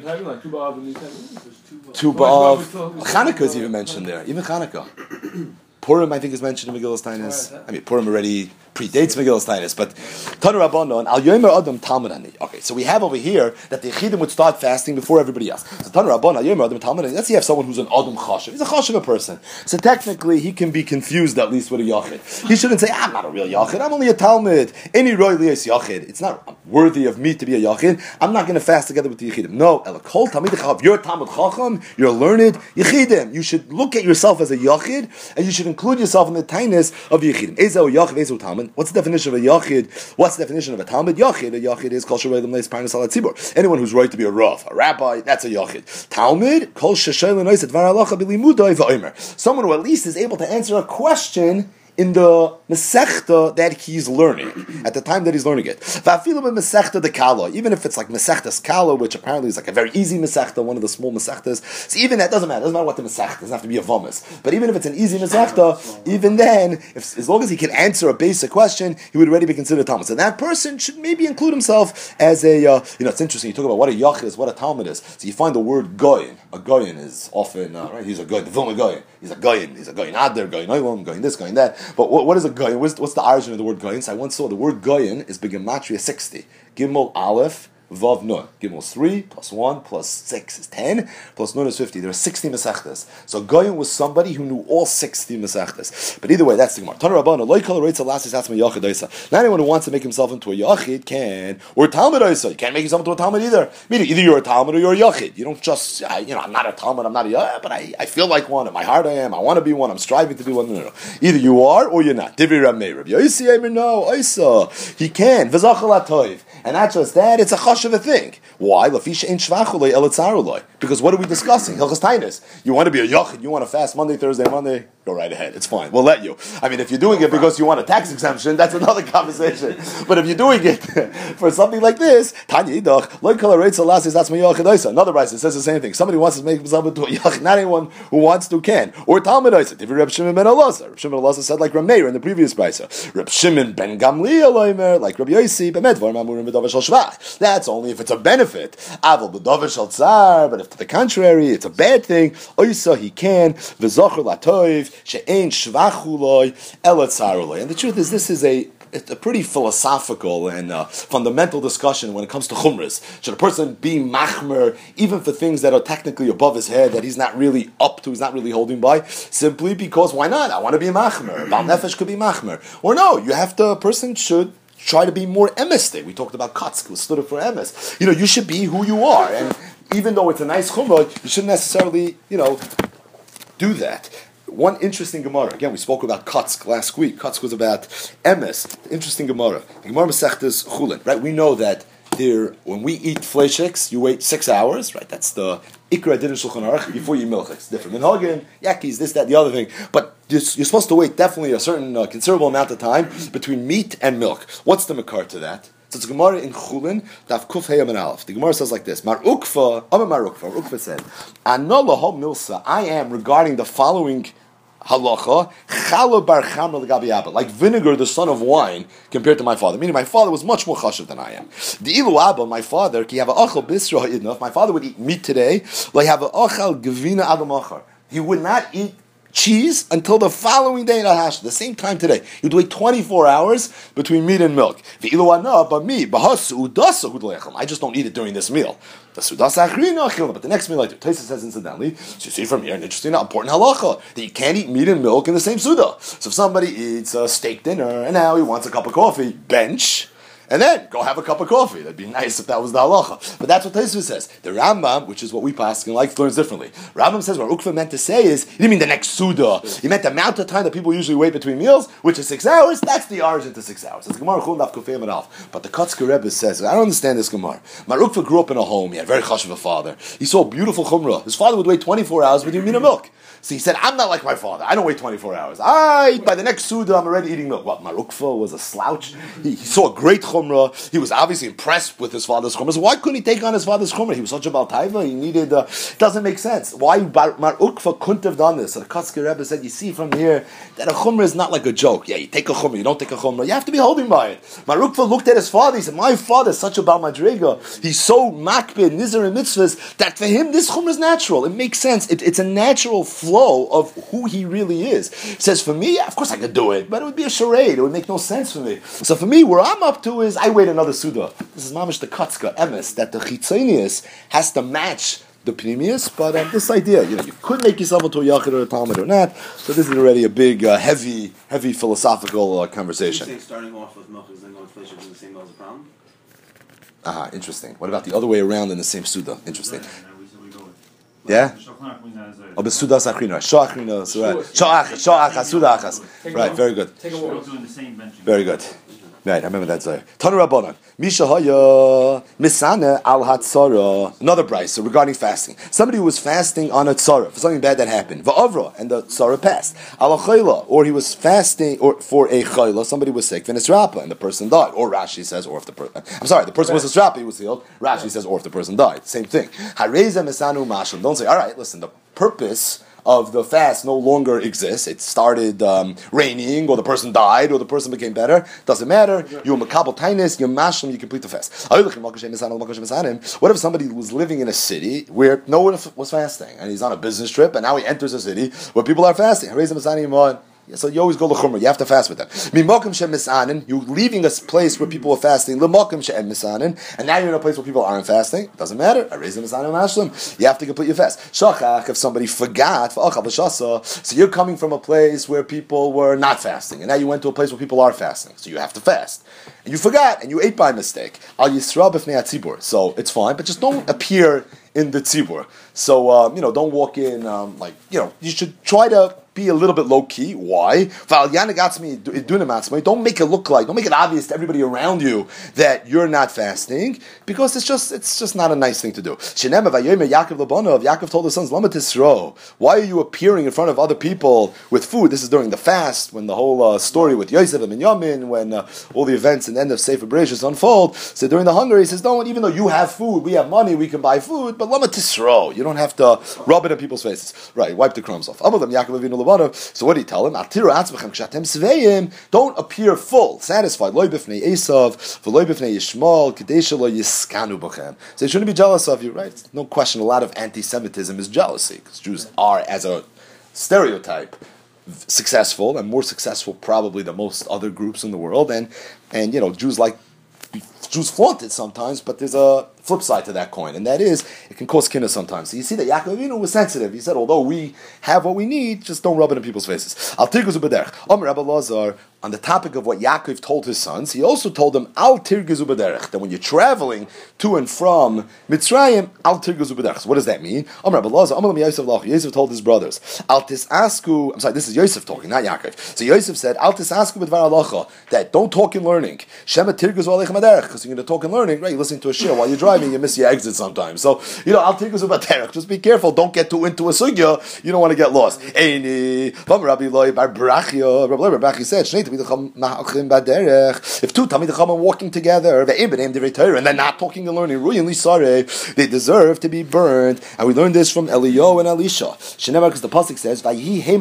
Tu B'Av. Chanukah is even mentioned there. Even Chanukah. Purim, I think, is mentioned in Megillas Tainis. I mean, Purim already predates Megillas Tainis, but Tanu Rabbanon, Al Yomer Adam Talmud Ani. Okay, so we have over here that the Yechidim would start fasting before everybody else. So Tanu Rabbanon, Al Yomer Adam Talmud Ani. Let's say you have someone who's an Adam Chashav. He's a Chashav person. So technically, he can be confused at least with a Yachid. He shouldn't say, I'm not a real Yachid. I'm only a Talmud. Any Roy Lias Yachid. It's not worthy of me to be a Yachid. I'm not going to fast together with the Yechidim. No, Elakol Talmid Chachav. You're a Talmud Chacham. You're learned. Yechidim. You should look at yourself as a Yachid, and you should include yourself in the tainis of Yechidim. Ezo Yachid, Ezo Talmud. What's the definition of a Yachid? What's the definition of a Talmud? Yachid. A Yachid is Kol Shavayim Leis Parnas Al Tzibur. Anyone who's right to be a Rav, a rabbi, that's a Yachid. Talmud, Kol Sheshayim Leis Dvar Halacha Bilimudai V'Omer. Someone who at least is able to answer a question in the Masechta that he's learning, at the time that he's learning it. Masechta de Kala, even if it's like Masechta Kala, which apparently is like a very easy Masechta, one of the small Masechtas, so even that doesn't matter what the Masechta, it doesn't have to be a Vomis. But even if it's an easy Masechta, even then, as long as he can answer a basic question, he would already be considered Talmud. So that person should maybe include himself as a, it's interesting, you talk about what a Yachid is, what a Talmud is. So you find the word Goyin. A Goyin is often, right, he's a Goyin, the Vilna Goyin. He's a Goyin Adler, Goyin Oilam, Goyin this, Goyin that. But what is a Goyin? What's the origin of the word Goyin? So I once saw the word Goyin is Begematria 60. Gimel Aleph, Vav Nun. Gimel 3 plus 1 plus 6 is 10, plus Nun is 50. There are 60 Masechtas. So Goyin was somebody who knew all 60 Masechtas. But either way, that's the Gemara. Not anyone who wants to make himself into a Yachid can, or Talmud Oisa. You can't make yourself into a Talmud either. Meaning, either you're a Talmud or you're a Yachid. You don't just, I'm not a Talmud, I'm not a Yachid, but I feel like one. In my heart I am. I want to be one. I'm striving to be one. No. Either you are or you're not. Divri Rav Meir. Rabbi Yossi Eimer, no. Oisa. He can. V'zachal atoiv. And not just that, it's a of a thing. Why? Because what are we discussing? Hilchos Tainis. You want to be a Yachid, you want to fast Monday, Thursday, Monday, go right ahead. It's fine. We'll let you. I mean, if you're doing it because you want a tax exemption, that's another conversation. But if you're doing it for something like this, Tanya Idach, another Brisa says the same thing. Somebody wants to make himself into a Yachid, not anyone who wants to can. Or Talmud Isa. Reb Shimon ben Elazar. Reb Shimon ben Elazar said like Reb Meir in the previous Brisa. Reb Shimon ben Gamliel, like Reb Yossi, that's only if it's a benefit. Aval b'davar shel tzar, but if to the contrary, it's a bad thing. Oisa he can v'zocher latoiv she'ein shvachuloi elatzaruloi. And the truth is, this is a pretty philosophical and fundamental discussion when it comes to chumras. Should a person be machmer even for things that are technically above his head, that he's not really up to, he's not really holding by, simply because why not? I want to be a machmer. Bal nefesh could be machmer. Or no, a person should try to be more emistic. We talked about Katzk, who stood up for emes. You should be who you are. And even though it's a nice chumrah, you shouldn't necessarily, do that. One interesting Gemara. Again, we spoke about Katzk last week. Katzk was about emes. Interesting Gemara. The Gemara Masechtas Chulin. Right? We know that when we eat fleishiks, you wait 6 hours. Right? That's the Ikra Din Shulchan Aruch before you eat milch. It's different. Minhagim, yakis, this, that, the other thing. But you're supposed to wait definitely a certain considerable amount of time between meat and milk. What's the makar to that? So it's a Gemara in Chulin, Daf Kuf Heyam and Aleph. The Gemara says like this: Mar Ukva said, "Ano laho milsa." I am regarding the following halacha, Chala bar Chamra l'gabi Abba, like vinegar, the son of wine, compared to my father. Meaning, my father was much more chashuv than I am. The ilu Abba, my father, ki have a achal bisra ha'idna. If my father would eat meat today, like have a achal gevina adam achar. He would not eat cheese until the following day in Al-Hash, the same time today. You'd wait 24 hours between meat and milk. But me, I just don't eat it during this meal. But the next meal I do. Taisa says incidentally, so you see from here an interesting, important halacha, that you can't eat meat and milk in the same suda. So if somebody eats a steak dinner and now he wants a cup of coffee, bench, and then go have a cup of coffee. That'd be nice if that was the halacha. But that's what Tosfos says. The Rambam, which is what we pass and like, learns differently. Rambam says what Ukva meant to say is, he didn't mean the next Suda. He meant the amount of time that people usually wait between meals, which is 6 hours. That's the origin to 6 hours. It's Gemara Chul Daf Kufay Aleph. But the Kotzker Rebbe says, I don't understand this Gemara. Mar Ukva grew up in a home. He had a very chashuv a father. He saw a beautiful chumrah. His father would wait 24 hours between meat and milk. So he said, I'm not like my father. I don't wait 24 hours. By the next Suda, I'm already eating milk. What, Mar Ukva was a slouch? He saw a great chumrah. He was obviously impressed with his father's chumrah. So why couldn't he take on his father's chumrah? He was such a Baal Taiva. He needed, doesn't make sense. Why Mar Ukva couldn't have done this? So the Kotzker Rebbe said, you see from here, that a chumrah is not like a joke. Yeah, you take a chumrah, you don't take a chumrah. You have to be holding by it. Mar Ukva looked at his father. He said, my father is such a Baal Madriga. He's so makbid, nizar and mitzvahs, that for him, this chumrah is natural. It makes sense. It's a natural flow of who he really is. He says, for me, of course I could do it, but it would be a charade. It would make no sense for me. So for me, where I'm up to is, I wait another Suda. This is mamish the Kotzka, emes, that the Chitzonius has to match the Pnimius, but this idea, you could make yourself into a Yachid or a Talmud or not, so this is already a big, heavy philosophical conversation. You think starting off with milk is then going to flesh in the same meal as a problem? Interesting. What about the other way around in the same Suda? Interesting. We go with. Yeah? Oh, but Suda Sachrina. Sha'achrina. Sha'ach, Suda Achas. Right, very good. Take a walk. Very good. Right, I remember that Zohar. Tanu Rabbanan. Misha Haya Misana Al Hatzara. Another brayso regarding fasting. Somebody who was fasting on a tzara for something bad that happened. Va'avra, and the tzara passed. Al Chayla, or he was fasting or for a chayla. Somebody was sick. V'nisrapa, and the person died. Or Rashi says, or if the person. I'm sorry, the person was a strapa, he was healed. Rashi says, or if the person died. Same thing. Hareza Misanu Mashal. Don't say, all right, listen. The purpose of the fast no longer exists. It started raining, or the person died, or the person became better. Doesn't matter. You're makabel tainis, you're mashlim, you complete the fast. What if somebody was living in a city where no one was fasting, and he's on a business trip, and now he enters a city where people are fasting? So you always go to Chumrah. You have to fast with them. You're leaving a place where people are fasting. And now you're in a place where people aren't fasting. Doesn't matter. You have to complete your fast. Shachach, if somebody forgot, so you're coming from a place where people were not fasting, and now you went to a place where people are fasting. So you have to fast. And you forgot, and you ate by mistake. So it's fine, but just don't appear in the tzibur. So, don't walk in, you should try to be a little bit low key. Why? Don't make it obvious to everybody around you that you're not fasting, because it's just not a nice thing to do. Yaakov told his sons, why are you appearing in front of other people with food? This is during the fast, when the whole story with Yosef and Binyamin, when all the events and the end of Sefer Bereshis unfold. So during the hunger, he says, don't, even though you have food, we have money, we can buy food, but lama tisro. You don't have to rub it in people's faces. Right, wipe the crumbs off. So what do you tell him? Don't appear full, satisfied. So they shouldn't be jealous of you, right? No question, a lot of anti-Semitism is jealousy, because Jews are, as a stereotype, successful, and more successful probably than most other groups in the world, and Jews flaunt it sometimes, but there's a flip side to that coin, and that is, it can cause kinna sometimes. So you see that Yaakov Avinu was sensitive. He said, although we have what we need, just don't rub it in people's faces. Al tirguzu b'derech. Omer Rabbi Lazar, on the topic of what Yaakov told his sons, he also told them, Al tirguzu b'derech, that when you're traveling to and from Mitzrayim, Al tirguzu b'derech. So what does that mean? Omer Rabbi Lazar, Omer Yosef lach. Yosef told his brothers, Al tisasku, I'm sorry, this is Yosef talking, not Yaakov. So Yosef said, Al tisasku b'dvar halacha, that don't talk in learning. Shema tirguzu aleichem b'derech. because you're going to talk and learning, right? You're listening to a shir while you're driving, you miss your exit sometimes. So, Al Tirgus Baderech, just be careful, don't get too into a sugya, you don't want to get lost. Rabbi Brachia said, if two Talmidei Chacham are walking together, and they're not talking and learning, they deserve to be burned. And we learned this from Eliyahu and Elisha. Because the pasuk says, that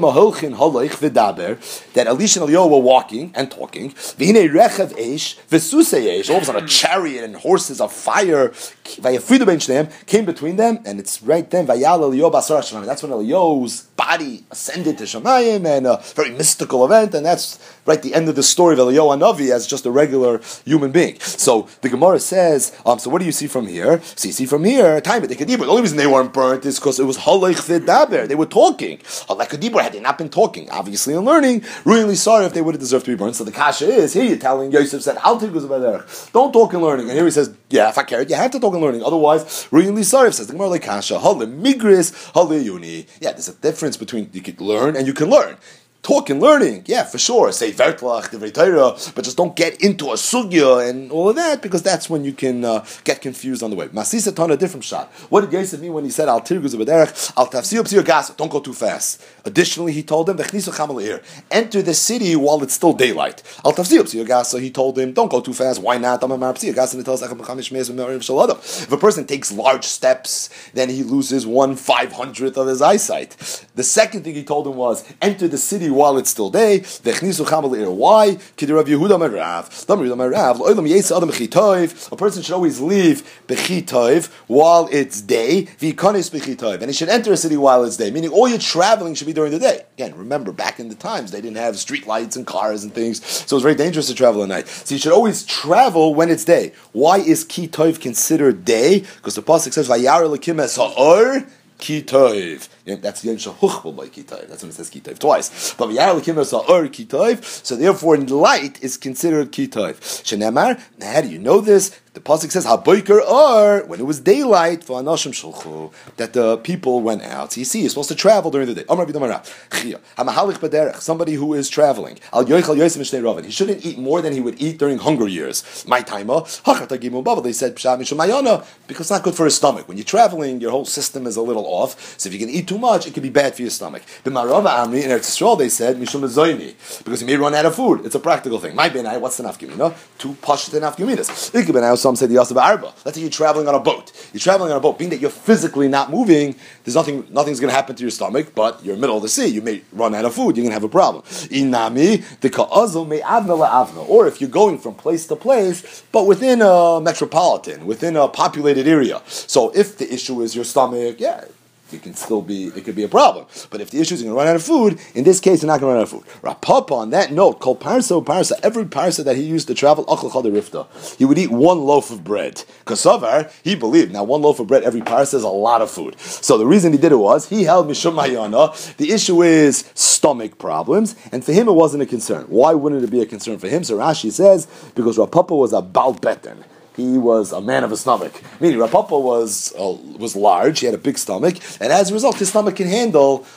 Elisha and Eliyahu were walking and talking. All of a sudden, a chariot and horses of fire came between them, and it's right then. That's when Eliyahu's body ascended to Shemayim, and a very mystical event, and that's right the end of the story of Eliyahu Hanavi as just a regular human being. So the Gemara says, so what do you see from here? So you see from here, time at the Kedibur. The only reason they weren't burnt is because it was Halach V'daber. They were talking. Like Kedibur, had they not been talking, obviously and learning, really sorry if they would have deserved to be burnt. So the kasha is, here you're telling Yosef said, Al Tirgus Baderech, don't talk and learning. And here he says, yeah, if I carried, you have to talk and learning. Otherwise, really sorry, says the Gemara like kasha, Halim Migris, Halim Yuni. Yeah, there's a difference between you could learn and you can learn. Talk and learning, yeah, for sure. Say vertlach, divrei Torah, but just don't get into a sugya and all of that, because that's when you can get confused on the way. Masisa ton a different shot. What did Yosef mean when he said al tirgus b'derech, al tafsiu p'sir gasa? Don't go too fast. Additionally, he told him v'chnisu chamal ir, enter the city while it's still daylight. Al tafsiu p'sir gasa, he told him, don't go too fast. Why not? If a person takes large steps, then he loses 1/500th of his eyesight. The second thing he told him was, enter the city while it's still day. Why? A person should always leave bechitov while it's day, and he should enter a city while it's day, meaning all your traveling should be during the day. Again, remember, back in the times, they didn't have street lights and cars and things, so it's very dangerous to travel at night. So you should always travel when it's day. Why is kitov considered day? Because the pasuk says, Vayar Elokim es ha'or Kitov. That's Yom Shahuchbel by Kitov. That's when it says Kitov twice. But V'yar L'kim Sa'or Kitov. So therefore, light is considered Kitov. Shenemar. Now, how do you know this? The pasuk says Haboiker Or, when it was daylight, V'anashim Shulchu, that the people went out. So you see, you're supposed to travel during the day. Amar B'damara. Chia. Hamahalich B'derech. Somebody who is traveling. Al Yoichal Yosem Mishnei Ravin. He shouldn't eat more than he would eat during hunger years. My timer. Hachatagim Baba. They said Pshah Mishum Mayana, because it's not good for his stomach. When you're traveling, your whole system is a little off. So if you can eat too much, it could be bad for your stomach. B'marava Amri in Eretz Yisrael, they said Mishum Zoyni, because you may run out of food. It's a practical thing. My benai, what's the nafkamina? Two pashut nafkaminas. Ikbenai, some say the Yasab Arba. Let's say you're traveling on a boat. You're traveling on a boat, being that you're physically not moving. Nothing's going to happen to your stomach, but you're in the middle of the sea. You may run out of food. You're going to have a problem. Inami the ka'azel may avna la'avna. Or if you're going from place to place, but within a metropolitan, within a populated area. So if the issue is your stomach, yeah, it could be a problem. But if the issue is you're going to run out of food, in this case, you're not going to run out of food. Rapapa, on that note, called parsa, every parsa that he used to travel, he would eat one loaf of bread. Kasavar, he believed, now one loaf of bread every parsa is a lot of food. So the reason he did it was, he held Mishum Mayana, the issue is stomach problems, and for him it wasn't a concern. Why wouldn't it be a concern for him? So Rashi says, because Rapapa was a Baal Beten. He was a man of a stomach. Meaning, Rapapa was large. He had a big stomach, and as a result, his stomach can handle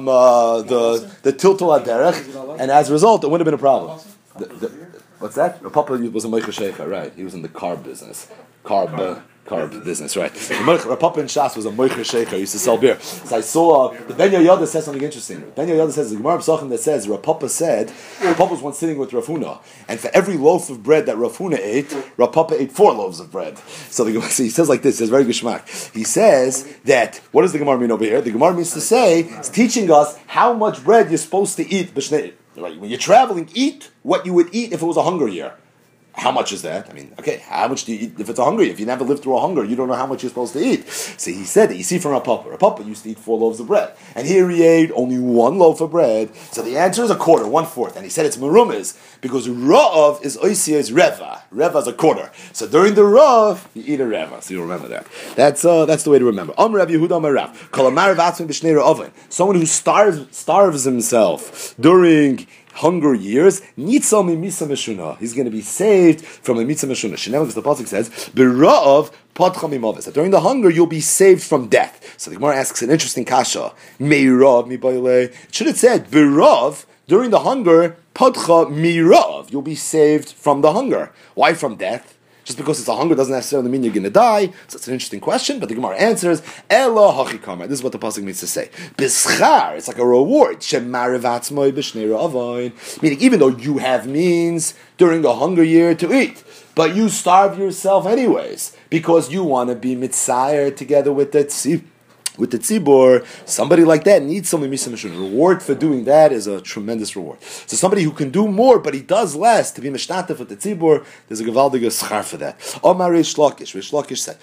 the tiltul aderech, and as a result, it wouldn't have been a problem. What's that? Rapapa was a meicher sheikha, right? He was in the carb business. Carb business, right? Rapapa in Shas was a moicher sheikha, used to sell beer. So I saw, the Ben Yoyada says something interesting. Ben Yoyada says, the Gemara Psachim that says, Rapapa was once sitting with Rav Huna, and for every loaf of bread that Rav Huna ate, Rapapa ate 4 loaves of bread. So he says like this, he says very geschmack. He says that, what does the Gemara mean over here? The Gemara means to say, it's teaching us how much bread you're supposed to eat. When you're traveling, eat what you would eat if it was a hunger year. How much is that? I mean, okay, how much do you eat if it's a hunger? If you never lived through a hunger, you don't know how much you're supposed to eat. So he said that. You see from Rapapa. Rapapa used to eat 4 loaves of bread. And here he ate only 1 loaf of bread. So the answer is a quarter, 1/4. And he said it's merumas, because Ra'av is oisia's reva. Reva is a quarter. So during the Rav, you eat a reva. So you remember that. That's the way to remember. Rav Yehuda Marav. Kalamar v'atzim b'shnei oven. Someone who starves himself during hunger years, he's going to be saved from a mitzvah meshuna. Shenema, because the pasuk says, "B'ra'av padcha mimavis." That during the hunger you'll be saved from death. So the Gemara asks an interesting kasha. Meirav mibayle. It should have said, "B'ra'av." During the hunger, padcha mirav, you'll be saved from the hunger. Why from death? Just because it's a hunger doesn't necessarily mean you're going to die. So it's an interesting question, but the Gemara answers, Ela hachikama. This is what the pasuk means to say. Bischar, it's like a reward. Meaning, even though you have means during a hunger year to eat, but you starve yourself anyways, because you want to be mitzayir together with the tzibur, somebody like that needs something mishamishun. Reward for doing that is a tremendous reward. So somebody who can do more, but he does less to be mishtatef with the tzibur, there's a gevaldige schar for that. Omar Rish Lakish said,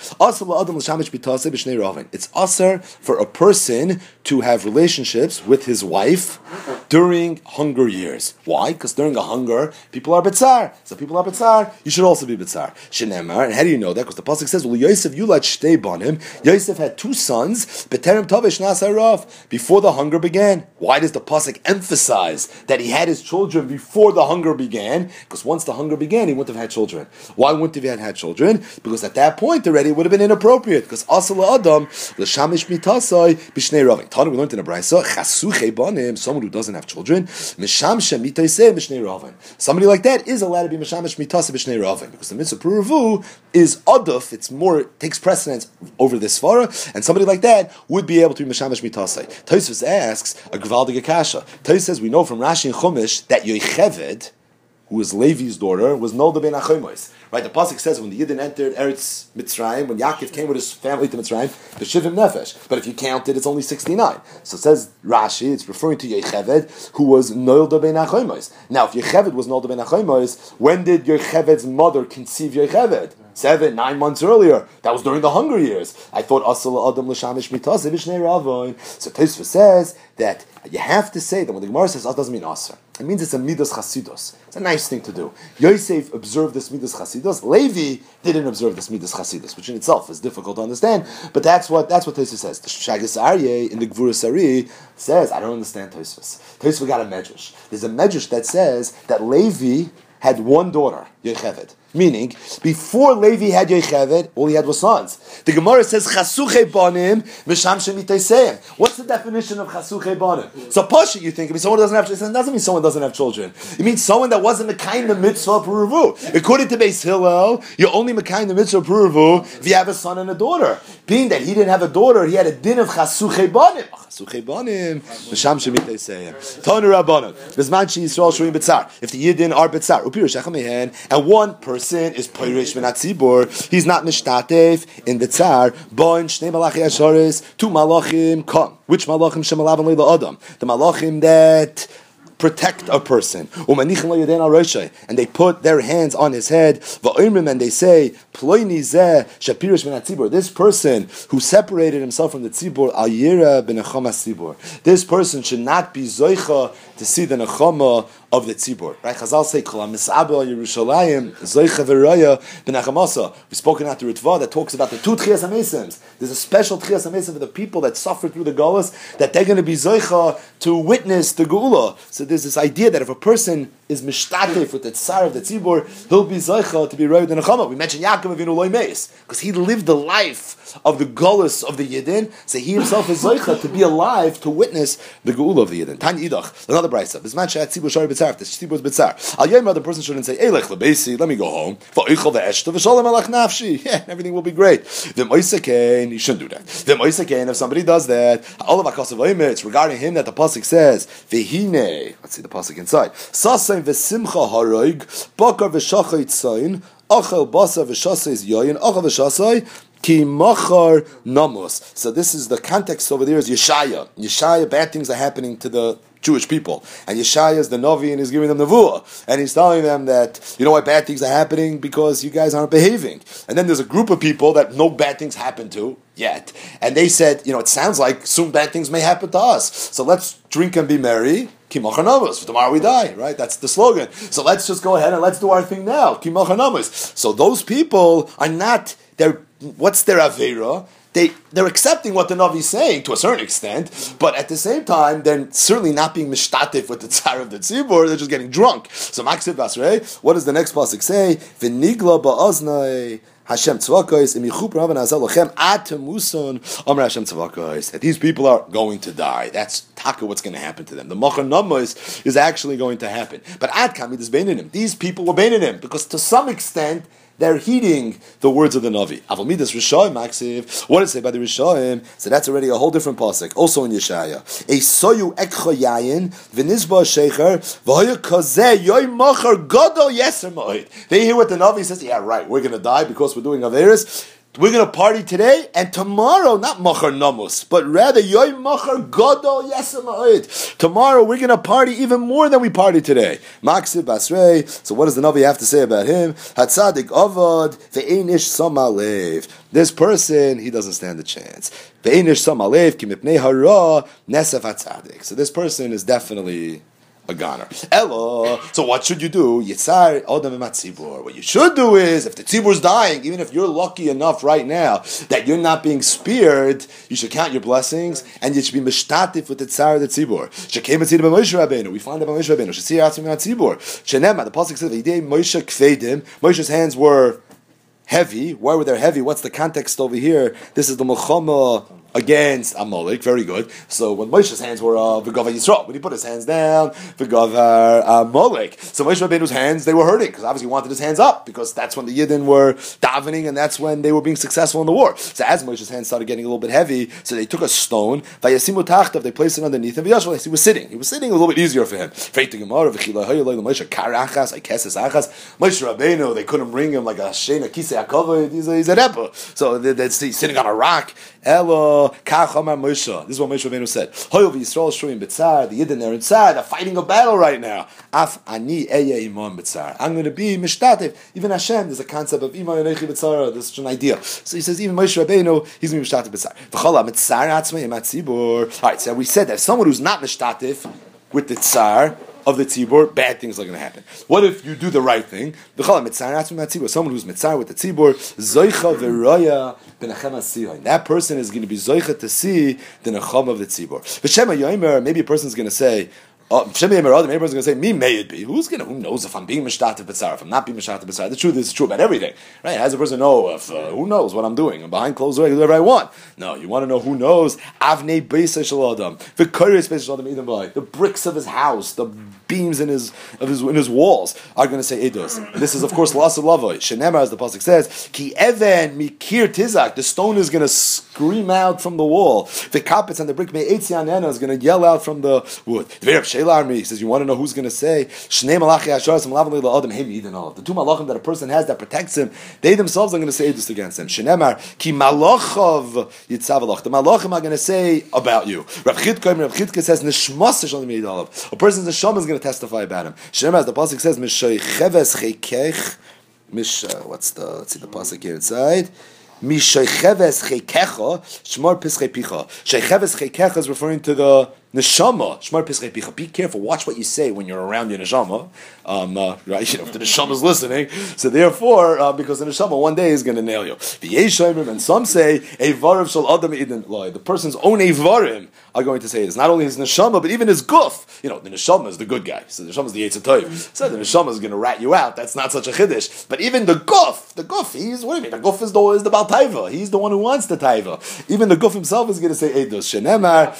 it's asar for a person to have relationships with his wife during hunger years. Why? Because during a hunger, people are betzar. So people are betzar, you should also be betzar. Shenemar, and how do you know that? Because the pasuk says, well, Yosef Yulat Shtei Banim. Yosef had two sons, B'terem Tavish Nasarav, before the hunger began. Why does the pasuk emphasize that he had his children before the hunger began? Because once the hunger began, he wouldn't have had children. Why wouldn't he have had children? Because at that point already it would have been inappropriate. Because Asala Adam, L'shamish Mitasai, B'shnei Ravin. Tana, we learned in a brayso, Chasuchei Banim, someone who doesn't have children, Mishamshem Mitaisei B'shnei Ravin. Somebody like that is allowed to be Mishamish Mitasei B'shnei Ravin. Because the mitzvah Puruvu is Aduf, it's more, it takes precedence over this Svara, and somebody like that would be able to be Mishamish Mitasei. Tosfos asks a Gevaldige Kasha. Tosfos says, we know from Rashi and Chumash that Yocheved, who was Levi's daughter, was Nolda ben Achomois. Right, the pasuk says when the Yidden entered Eretz Mitzrayim, when Yaakov came with his family to Mitzrayim, the Shivim Nefesh. But if you count it, it's only 69. So it says Rashi, it's referring to Yocheved, who was Nolda ben Achomois. Now, if Yocheved was Nolda ben Achomois, when did Yocheved's mother conceive Yocheved? 7-9 months earlier. That was during the hunger years. I thought Asal Adam L'Shamish Mitase B'Shnei Ravon. So Tosfos says that you have to say that when the Gemara says doesn't mean Asar. It means it's a Midas Chasidus. It's a nice thing to do. Yosef observed this Midas Chasidus. Levi didn't observe this Midas Chasidus, which in itself is difficult to understand. But that's what Tosfos says. The Shagas Aryeh in the Gvura Sari says, I don't understand Tosfos. Tosfos got a medrash. There's a medrash that says that Levi had one daughter, Yocheved. Meaning, before Levi had Yocheved, all he had was sons. The Gemara says, Chasuche Banim, Misham Shemitaiseim. What's the definition of Chasuche Banim? So, Pasha, you think, someone doesn't have children. It doesn't mean someone doesn't have children. It means someone that wasn't Mekayim the mitzvah Puruvu. According to Beis Hillel, you're only Mekayim the mitzvah Puruvu if you have a son and a daughter. Being that he didn't have a daughter, he had a din of Chasuche Banim. Chasuche Banim, Misham Shemitaiseim. Tanu Rabbanon. Bizman Shi Yisrael Shurim B'tzar. If the Yidden are B'tzar, Upirush Echamehen, and one person is Pirish Minat Tzibur, he's not Mishtatef in the Tzar, Boin Shnei Malachi Asharis, two Malachim come. Which Malachim Shemalavan Leila Adam? The Malachim that protect a person. And they put their hands on his head, and they say, this person who separated himself from the tzibur, this person should not be zoicha to see the nechama of the tzibur. Right? Chazal say, we've spoken after Ritva that talks about the two Tchias HaMesim. There's a special Tchias HaMesim for the people that suffer through the Galus, that they're going to be zoicha to witness the Geula. So there's this idea that if a person is mishtatef with the tsar of the tzibur, he'll be zoicha to be roed in a chama. We mentioned Yaakov Avinu Loi Meis, because he lived the life of the Galus of the Yidden, so he himself is zoicha to be alive to witness the Geula of the Yidden. Tanya Idach, another brayso. Bisman she'at tzibur shari b'tzar, if the tzibur is b'tzar, al yom the person shouldn't say, Eilech lebeisi, let me go home, v'oichel ve'eshta v'sholem alach nafshi, yeah, everything will be great. V'moisakein, you shouldn't do that. V'moisakein, if somebody does that, all of akasav oimitz, regarding him that the pasuk says, v'hine, let's see the pasuk inside, sasayin v'simcha haroig, bakar v'shachai tzayin, achel basa v'shasay yoyin, achel v'shasay, Ki machar namus. So this is the context over there is Yeshaya. Yeshaya, bad things are happening to the Jewish people. And Yeshaya is the Navi and he's giving them Nevuah. And he's telling them that, you know why bad things are happening? Because you guys aren't behaving. And then there's a group of people that no bad things happen to yet. And they said, you know, it sounds like soon bad things may happen to us. So let's drink and be merry. Kimachar namus. For tomorrow we die, right? That's the slogan. So let's just go ahead and let's do our thing now. Kimachar namus. So those people are not, what's their Aveira? They're accepting what the Navi is saying to a certain extent, but at the same time, they're certainly not being mishtatif with the tsar of the tzibur, they're just getting drunk. So, Maksiv Basrei, what does the next pasuk say? V'nigla ba'aznai Hashem tzvakos imichup ravan azal lochem ad temuson amar Hashem tzvakos. That these people are going to die. That's taka what's going to happen to them. The machar namas is actually going to happen. But ad kamid is beinim. These people were beinim because to some extent, they're heeding the words of the Navi. Aval midas Rishoim Maksiv. What does it say by the Rishoim? So that's already a whole different pasuk. Also in Yeshaya. Eisoyu ekcha yayin v'nizba shecher v'hoya kazeh yoy machar gadol yeser ma'od. They hear what the Navi says. Yeah, right. We're going to die because we're doing Averis. We're going to party today and tomorrow, not machar namus, but rather yoy machar gadol yeser ma'od. Tomorrow we're going to party even more than we party today. Maksiv Basrei. So what does the Navi have to say about him? Hatzadik avad ve'enish samalev. This person, he doesn't stand a chance. Ve'enish samalev kimipnei hara nesef hatzadik. So this person is definitely a goner. Elo. So what should you do? Yitzar odam ematzibur. What you should do is, if the tzibur is dying, even if you're lucky enough right now that you're not being speared, you should count your blessings and you should be mishtatif with the tzar of the tzibur. Shekem etzid b'Moshe Rabbeinu. We find that Moshe Rabbeinu. Shesir atzmi ematzibur. Shenema. The pasuk says, "V'idei Moshe kvedim." Moshe's hands were heavy. Why were they heavy? What's the context over here? This is the Melchama against Amalek. Very good. So when Moshe's hands were V'gavar Yisrael, when he put his hands down, V'gavar Amalek. So Moshe Rabbeinu's hands, they were hurting, because obviously he wanted his hands up, because that's when the Yidden were davening, and that's when they were being successful in the war. So as Moshe's hands started getting a little bit heavy, so they took a stone, Vayasimu Tachtav, they placed it underneath him, V'yashval, he was sitting. He was sitting a little bit easier for him. Moshe Rabbeinu, they couldn't bring him like a Shena Kisei HaKavod, he's a Rebbe. So he's sitting on a rock. Elo, Kach Amar Moshe. This is what Moshe Rabbeinu said. Hoyel v'Yisrael shruim b'tzar. The Yidden are in tzar. They're fighting a battle right now. Af ani eya imam b'tzar. I'm going to be mishtatif. Even Hashem, there's a concept of imam yonechi b'tzar. There's such an idea. So he says, even Moshe Rabbeinu, he's going to be mishtatif b'tzar. V'chola mitzar atzmei ematzibur. All right, so we said that someone who's not mishtatif with the tzar of the tzibur, bad things are going to happen. What if you do the right thing? Someone who's mitzar with the tzibur, zoicha v'roya b'nachem asiyoin. That person is going to be zoicha to see the nacham of the tzibur. V'shema yoimer, maybe a person is going to say, maybe everyone's going to say, me may it be. Who knows if I'm being mishtatif b'tzar, if I'm not being mishtatif b'tzar? The truth is true about everything, right? How does a person know if, who knows what I'm doing? I'm behind closed doors, I do whatever I want. No, you want to know who knows. Avnei beis shel adam, v'koris beis shel adam idem b'ay. The bricks of his house, the beams in his walls are going to say edus. This is of course loss of lavoi. Shenemar, as the pasuk says, ki even mikir tizak. The stone is going to scream out from the wall. The carpets and the brick me'etzianena is going to yell out from the wood. He says, you want to know who's going to say, the two malachim that a person has that protects him, they themselves are going to say edus against him. Shenemar, ki malachav yitzavalach. The malachim are going to say about you. Rav Chidka says, a person's neshama is going to testify about him. Shenemar, as the pasuk says, let's see the pasuk here inside. Mishoicheves chekecha, shmar pischei picha. Sheicheves chekecha is referring to the neshama. Shmar pischei picha. Be careful. Watch what you say when you're around your neshama. Right? If the neshama is listening. So therefore, because the neshama one day is going to nail you. And some say evarim shel adam idin loy. The person's own evarim are going to say it's not only his neshama but even his guf. The neshama is the good guy. So the neshama is the Yetzer Tov. So the neshama is going to rat you out. That's not such a chiddush. But even the guf, he's what do you mean? The guf is the Baal Taiva. He's the one who wants the Taiva. Even the guf himself is going to say edus. Shenemar.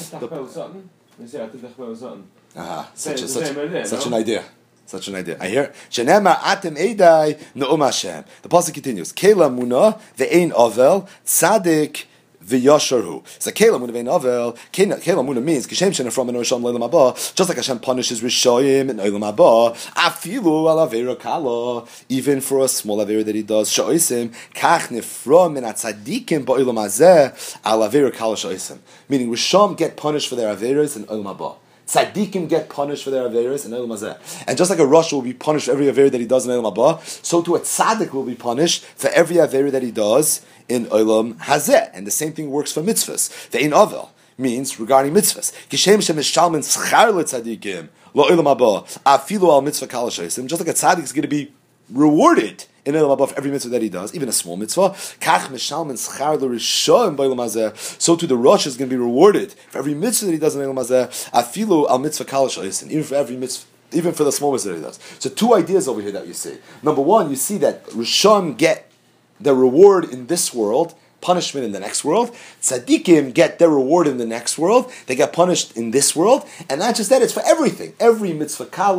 Such an idea. Such an idea. I hear. Shenemar atem edai ne'um Hashem. The pasuk continues. Kela muna ve'ein avel tzadik v'yasharhu. So Kela Muna vein Avel. Kela Muna means Kishem Shena from an Oisham Leilam Haba. Just like Hashem punishes Rishoyim and Olam Haba. Afilu al Avera Kala. Even for a small Avera that he does. Shoisim Kach Nefra Min Atzadikim Ba'olam Hazeh al Avera Kala Shoisim. Meaning Rishom get punished for their Averas in Olam Haba. Tzaddikim get punished for their Averas in Olam Hazeh. And just like a Rasha will be punished for every Avera that he does in Olam Haba, so too a Tzaddik will be punished for every Avera that he does in Olam Hazeh. And the same thing works for mitzvahs. Ve'in Avel means regarding mitzvahs. Kishem shem mishalmin schar letzaddikim lo Olam Haba afilu al mitzvah kala sheisim. Just like a Tzaddik is going to be rewarded in Olam Haba for every mitzvah that he does, even a small mitzvah. Kach mishalmin schar l'rishoim b'Olam Hazeh. So too the Rosh is going to be rewarded for every mitzvah that he does in Olam Hazeh afilu al mitzvah kala sheisim. Even for every mitzvah, even for the small mitzvah that he does. So two ideas over here that you see. Number one, you see that Rishon get the reward in this world, punishment in the next world. Tzaddikim get their reward in the next world. They get punished in this world. And not just that, it's for everything. Every mitzvah kala,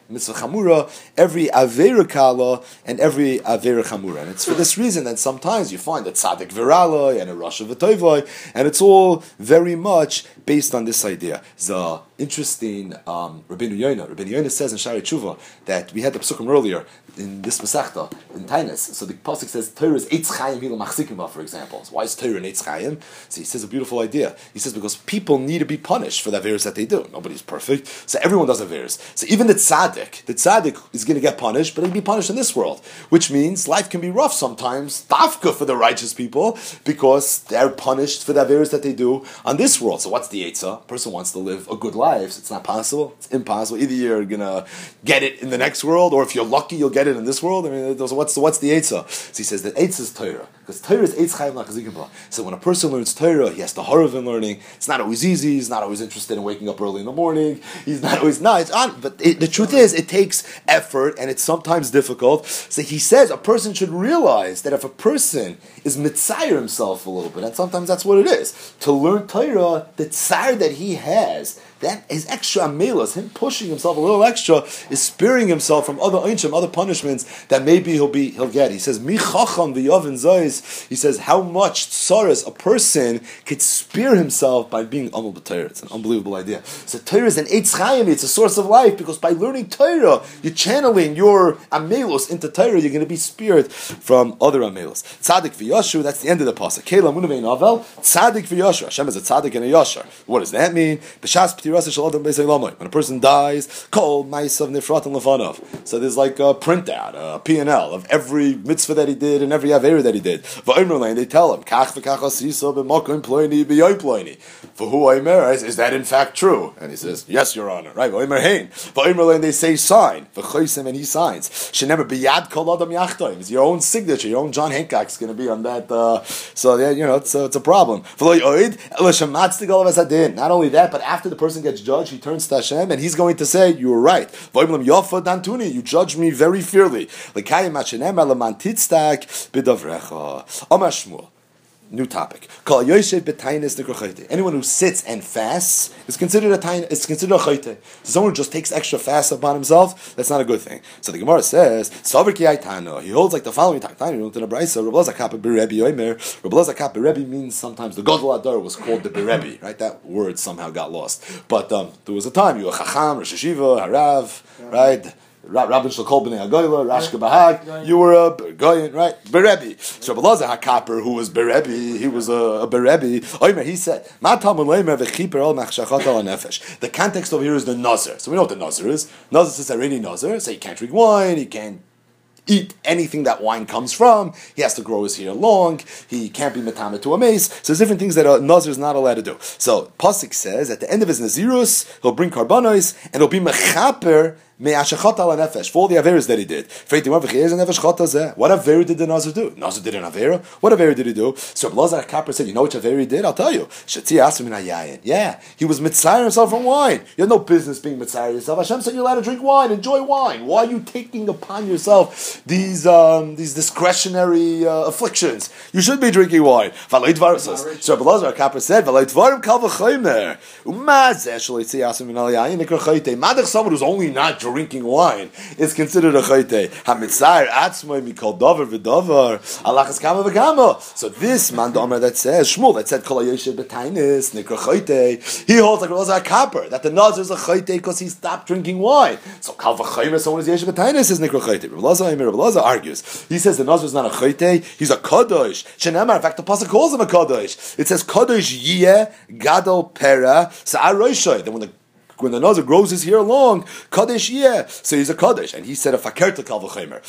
mitzvah chamura, every avera kala, and every avera chamura. And it's for this reason that sometimes you find a tzaddik viraloi and a rasha v'toivoi, and it's all very much based on this idea. The interesting Rabbeinu Yonah says in Shari Tshuva that we had the psukim earlier in this Masechta in Tainus. So the pasuk says Torah is Eitz Chaim Hila Machzikim, for example. So why is Torah an Eitz Chaim? So he says a beautiful idea. He says because people need to be punished for the averos that they do. Nobody's perfect, so everyone does averos. So even the tzaddik is going to get punished, but he'll be punished in this world, which means life can be rough sometimes. Dafka for the righteous people because they're punished for the averos that they do on this world. So what's the Eitzah? A person wants to live a good life. It's not possible. It's impossible. Either you're gonna get it in the next world, or if you're lucky, you'll get it in this world. I mean, what's the Eitzah? So he says that Eitzah is Torah, because Torah is Eitz Chaim Lachazikimba. So when a person learns Torah, he has to hurry in learning. It's not always easy. He's not always interested in waking up early in the morning. He's not always It's on. But the truth is, it takes effort, and it's sometimes difficult. So he says a person should realize that if a person is mitzayer himself a little bit, and sometimes that's what it is, to learn Torah, the tsar that he has, that is extra amelas, him pushing himself a little extra, is sparing himself from other einshim, other punishments that maybe he'll get. He says, Mi chacham v'yavin zois. He says, how much tsaras a person could spare himself by being amul b'Torah. It's an unbelievable idea. So Torah is an eitz chayim, it's a source of life, because by learning Torah, you're channeling your amelos into Torah, you're going to be spared from other amelos. Tzaddik v'yashu, that's the end of the pasuk. Kela munavein avel, tzaddik v'yashu. Hashem is a tzaddik and a yashar. What does that mean? When a person dies, called Ma'asav Nifrat and Lefanov. So there's like a printout, a P&L of every mitzvah that he did and every avera that he did. They tell him, for who Aimer is that in fact true? And he says, yes, Your Honor. Right? And they say sign. And he signs. It's your own signature, your own John Hancock's going to be on that. So it's a problem. Not only that, but after the person gets judged, he turns to Hashem and he's going to say, you were right. You judged me very fairly. New topic. Anyone who sits and fasts is considered a chayte. So someone who just takes extra fast upon himself, that's not a good thing. So the Gemara says, he holds like the following Rebbe means sometimes the Gadol Adar was called the Berebbe, right? That word somehow got lost. But there was a time you were Chacham, Rosh Hashiva, Harav, right? Rabbi Shalkol b'nei Hagoyla, Rashka Bahag, you were a Goyen, right? Berebbe. So Rabbi Lazar HaKaper, who was Berebbe, he was a Berebbe. Oimer, he said, the context over here is the Nazir. So we know what the Nazir is. Nazir says already Nazir, so he can't drink wine, he can't eat anything that wine comes from, he has to grow his hair long, he can't be metame to a mace, so there's different things that a Nazir is not allowed to do. So Pasuk says, at the end of his Nazirus, he'll bring karbanos, and he'll be mechaper, for all the averas that he did. What avera did the Nazir do? Nazir did an avera. What avera did he do? So Lazar Kapper said, you know which avera he did? I'll tell you. Yeah, he was mitzayir himself from wine. You have no business being mitzayir yourself. Hashem said you're allowed to drink wine, enjoy wine. Why are you taking upon yourself these discretionary afflictions? You should be drinking wine. So Lazar Kapper said, someone who's only not drinking wine is considered a chayte. Hamitzayir atzmoi mikol davar v'davar alachas kama v'kama. So this man Omer that says Shmuel that said kol hayoshev b'tainis nikra chayte, he holds like Rav Kapper that the Nazir is a chayte because he stopped drinking wine. So kal v'chaymer someone is yeshev b'tainis is nikra chayte. Rav Lazar argues. He says the Nazir is not a chayte. He's a kadosh. Shenamar. In fact, the pasuk calls him a kadosh. It says kadosh yiyeh gadol pera sa'ar roishoy. Then when the Nazir grows his hair long, Kaddish, yeah. So he's a Kaddish. And he said a fakir to Kal V'chomer.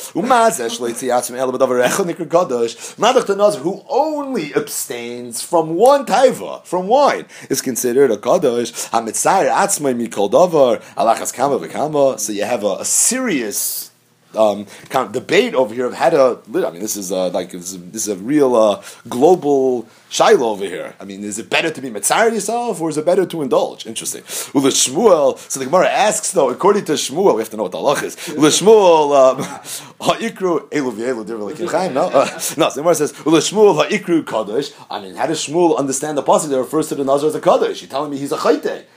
Madach the Nazir, who only abstains from one taiva, from wine, is considered a Kaddish. HaMitzayir atzmai mikol davar, alachas kama v'kama. So you have a serious kind of debate over here of how to live. I mean, this is a real global Shiloh over here. I mean, is it better to be Metzar yourself, or is it better to indulge? Interesting. Shmuel, so the Gemara asks, though, according to Shmuel, we have to know what the halach is. Shmuel, ha'ikru, elu v'elu, no, so the Gemara says, Shmuel, ha'ikru kadosh. I mean, how does Shmuel understand the passage that refers to the Nazir as a kadosh? You're telling me he's a chayte.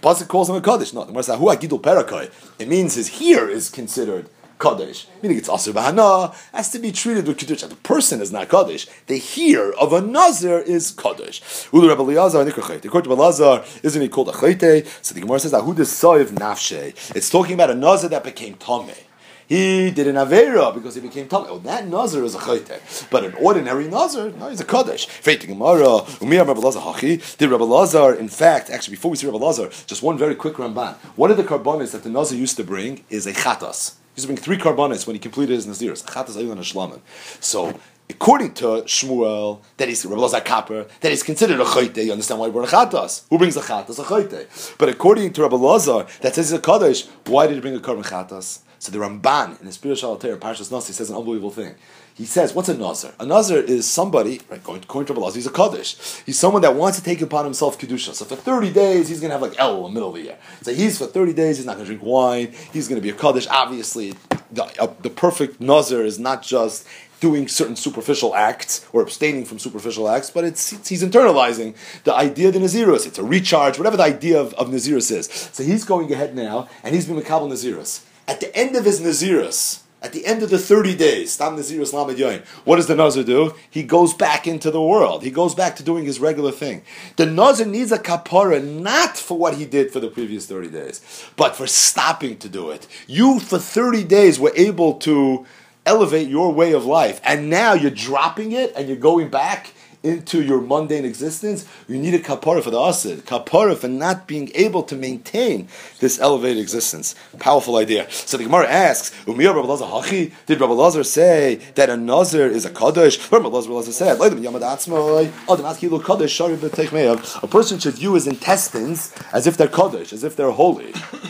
pasuk calls him a kaddish. No, the Gemara says, "Hu agidul perakai." It means his here is considered kaddish, meaning it's asur b'hana, has to be treated with kedusha. The person is not kaddish. The here of a nazir is kaddish. Ulu Rabbi Elazar nikrachayte. According to Rabbi Elazar, isn't he called a chayte? So the Gemara says, "Hu desayiv nafshe." It's talking about a nazir that became tameh. He did an Aveira because he became Tameh. Oh, that Nazir is a Chayte. But an ordinary Nazir, no, he's a Kaddish. Feit Gemara, Umiyah Rabbi Lazar Hachi. Did Rabbi Lazar, in fact, actually, before we see Rabbi Lazar, just one very quick Ramban. One of the carbonates that the Nazir used to bring is a Chatas. He used to bring 3 carbonates when he completed his Naziris. Chatas, Aylan, and Shlaman. So, according to Shmuel, that he's Rabbi Lazar Kapper, that he's considered a Chayte. You understand why he brought a Chatas? Who brings a Chatas? A Chayte. But according to Rabbi Lazar, that says he's a Kaddish, why did he bring a carbon Chatas? So the Ramban in the Spiritual Altair, Parshas Nasi, says an unbelievable thing. He says, what's a Nazir? A Nazir is somebody, right, according to Rabbi Lazar, he's a Kaddish. He's someone that wants to take upon himself Kedusha. So for 30 days, he's going to have like El in the middle of the year. So he's for 30 days, he's not going to drink wine, he's going to be a Kaddish. Obviously, the perfect Nazir is not just doing certain superficial acts or abstaining from superficial acts, but he's internalizing the idea of the Nazirus. It's a recharge, whatever the idea of Nazirus is. So he's going ahead now, and he's been Mekabel Nazirus. At the end of his Nazirus, at the end of the 30 days, Stam Nazirus Lamed Yoin, what does the Nazir do? He goes back into the world. He goes back to doing his regular thing. The Nazir needs a kapara not for what he did for the previous 30 days, but for stopping to do it. You, for 30 days, were able to elevate your way of life, and now you're dropping it and you're going back into your mundane existence. You need a kapara for the asid, kapara for not being able to maintain this elevated existence. Powerful idea. So the Gemara asks, Umiyah Rabbi Lazar Hachi, did Rabbi Lazar say that a Nazir is a Kaddish? Rabbi Lazar said, a person should view his intestines as if they're Kaddish, as if they're holy.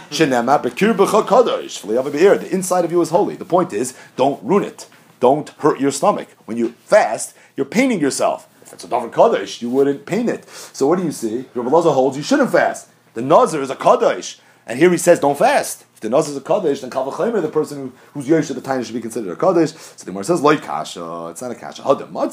The inside of you is holy. The point is, don't ruin it. Don't hurt your stomach. When you fast, you're paining yourself. If it's a Davar Kaddish, you wouldn't paint it. So what do you see? Rabbi Lazar holds you shouldn't fast. The Nazir is a Kaddish. And here he says don't fast. If the Nazir is a Kaddish, then Kal V'chomer, the person who's Yesh at the time should be considered a Kaddish. So the Gemara says, Loi Kasha, it's not a Kasha.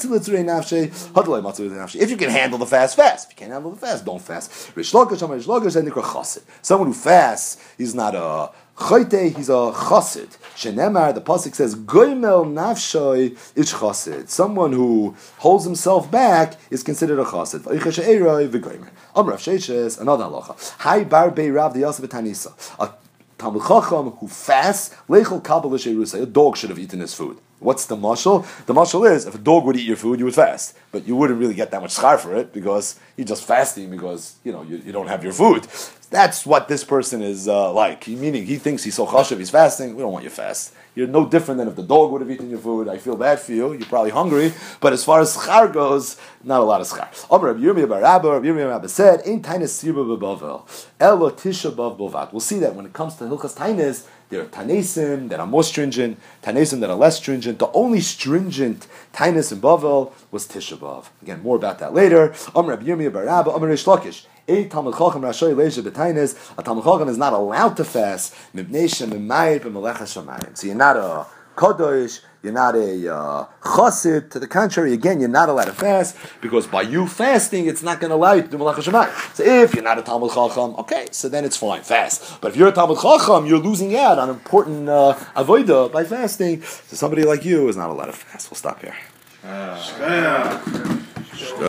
If you can handle the fast, fast. If you can't handle the fast, don't fast. Rish Lakish, Rish Lakish, and Nikra Chassid. Someone who fasts, he's not a Chayte, he's a chassid. Shenemar, the pasuk says, Goimel nafshoy ish chassid. Someone who holds himself back is considered a chassid. V'yichesh eiroi v'goimer. Rav Sheshes, another halacha. Hai bar bei Rav D'Yosef Tanisa. A Talmud Chacham who fasts, leichel kabel l'sherusa. A dog should have eaten his food. What's the mashal? The mashal is, if a dog would eat your food, you would fast. But you wouldn't really get that much schar for it, because you're just fasting because, you don't have your food. That's what this person is like. Meaning, he thinks he's so chashiv, he's fasting. We don't want you to fast. You're no different than if the dog would have eaten your food. I feel bad for you. You're probably hungry. But as far as schar goes, not a lot of schar. Rabbi Yirmiyah bar Rabba said, "Ein tainis sirba b'bavel, elo tisha b'av bovat." We'll see that when it comes to hilchas tainis, there are tanesim that are more stringent, tanesim that are less stringent. The only stringent tainis in Bavel was Tisha B'av. Again, more about that later. Rabbi Yirmiyah bar Rabba, Rish Lakish. A Talmud Chacham Rashay Leisha B'Tainis. A Talmud Chacham is not allowed to fast. Mibnei Mimayit B'Melecha Shamayim. So you're not a Kadosh, you're not a Chassid. To the contrary, again, you're not allowed to fast, because by you fasting, it's not going to allow you to do Melecha Shamayim. So if you're not a Talmud Chacham, okay, so then it's fine, fast. But if you're a Talmud Chacham, you're losing out on important avodah by fasting. So somebody like you is not allowed to fast. We'll stop here.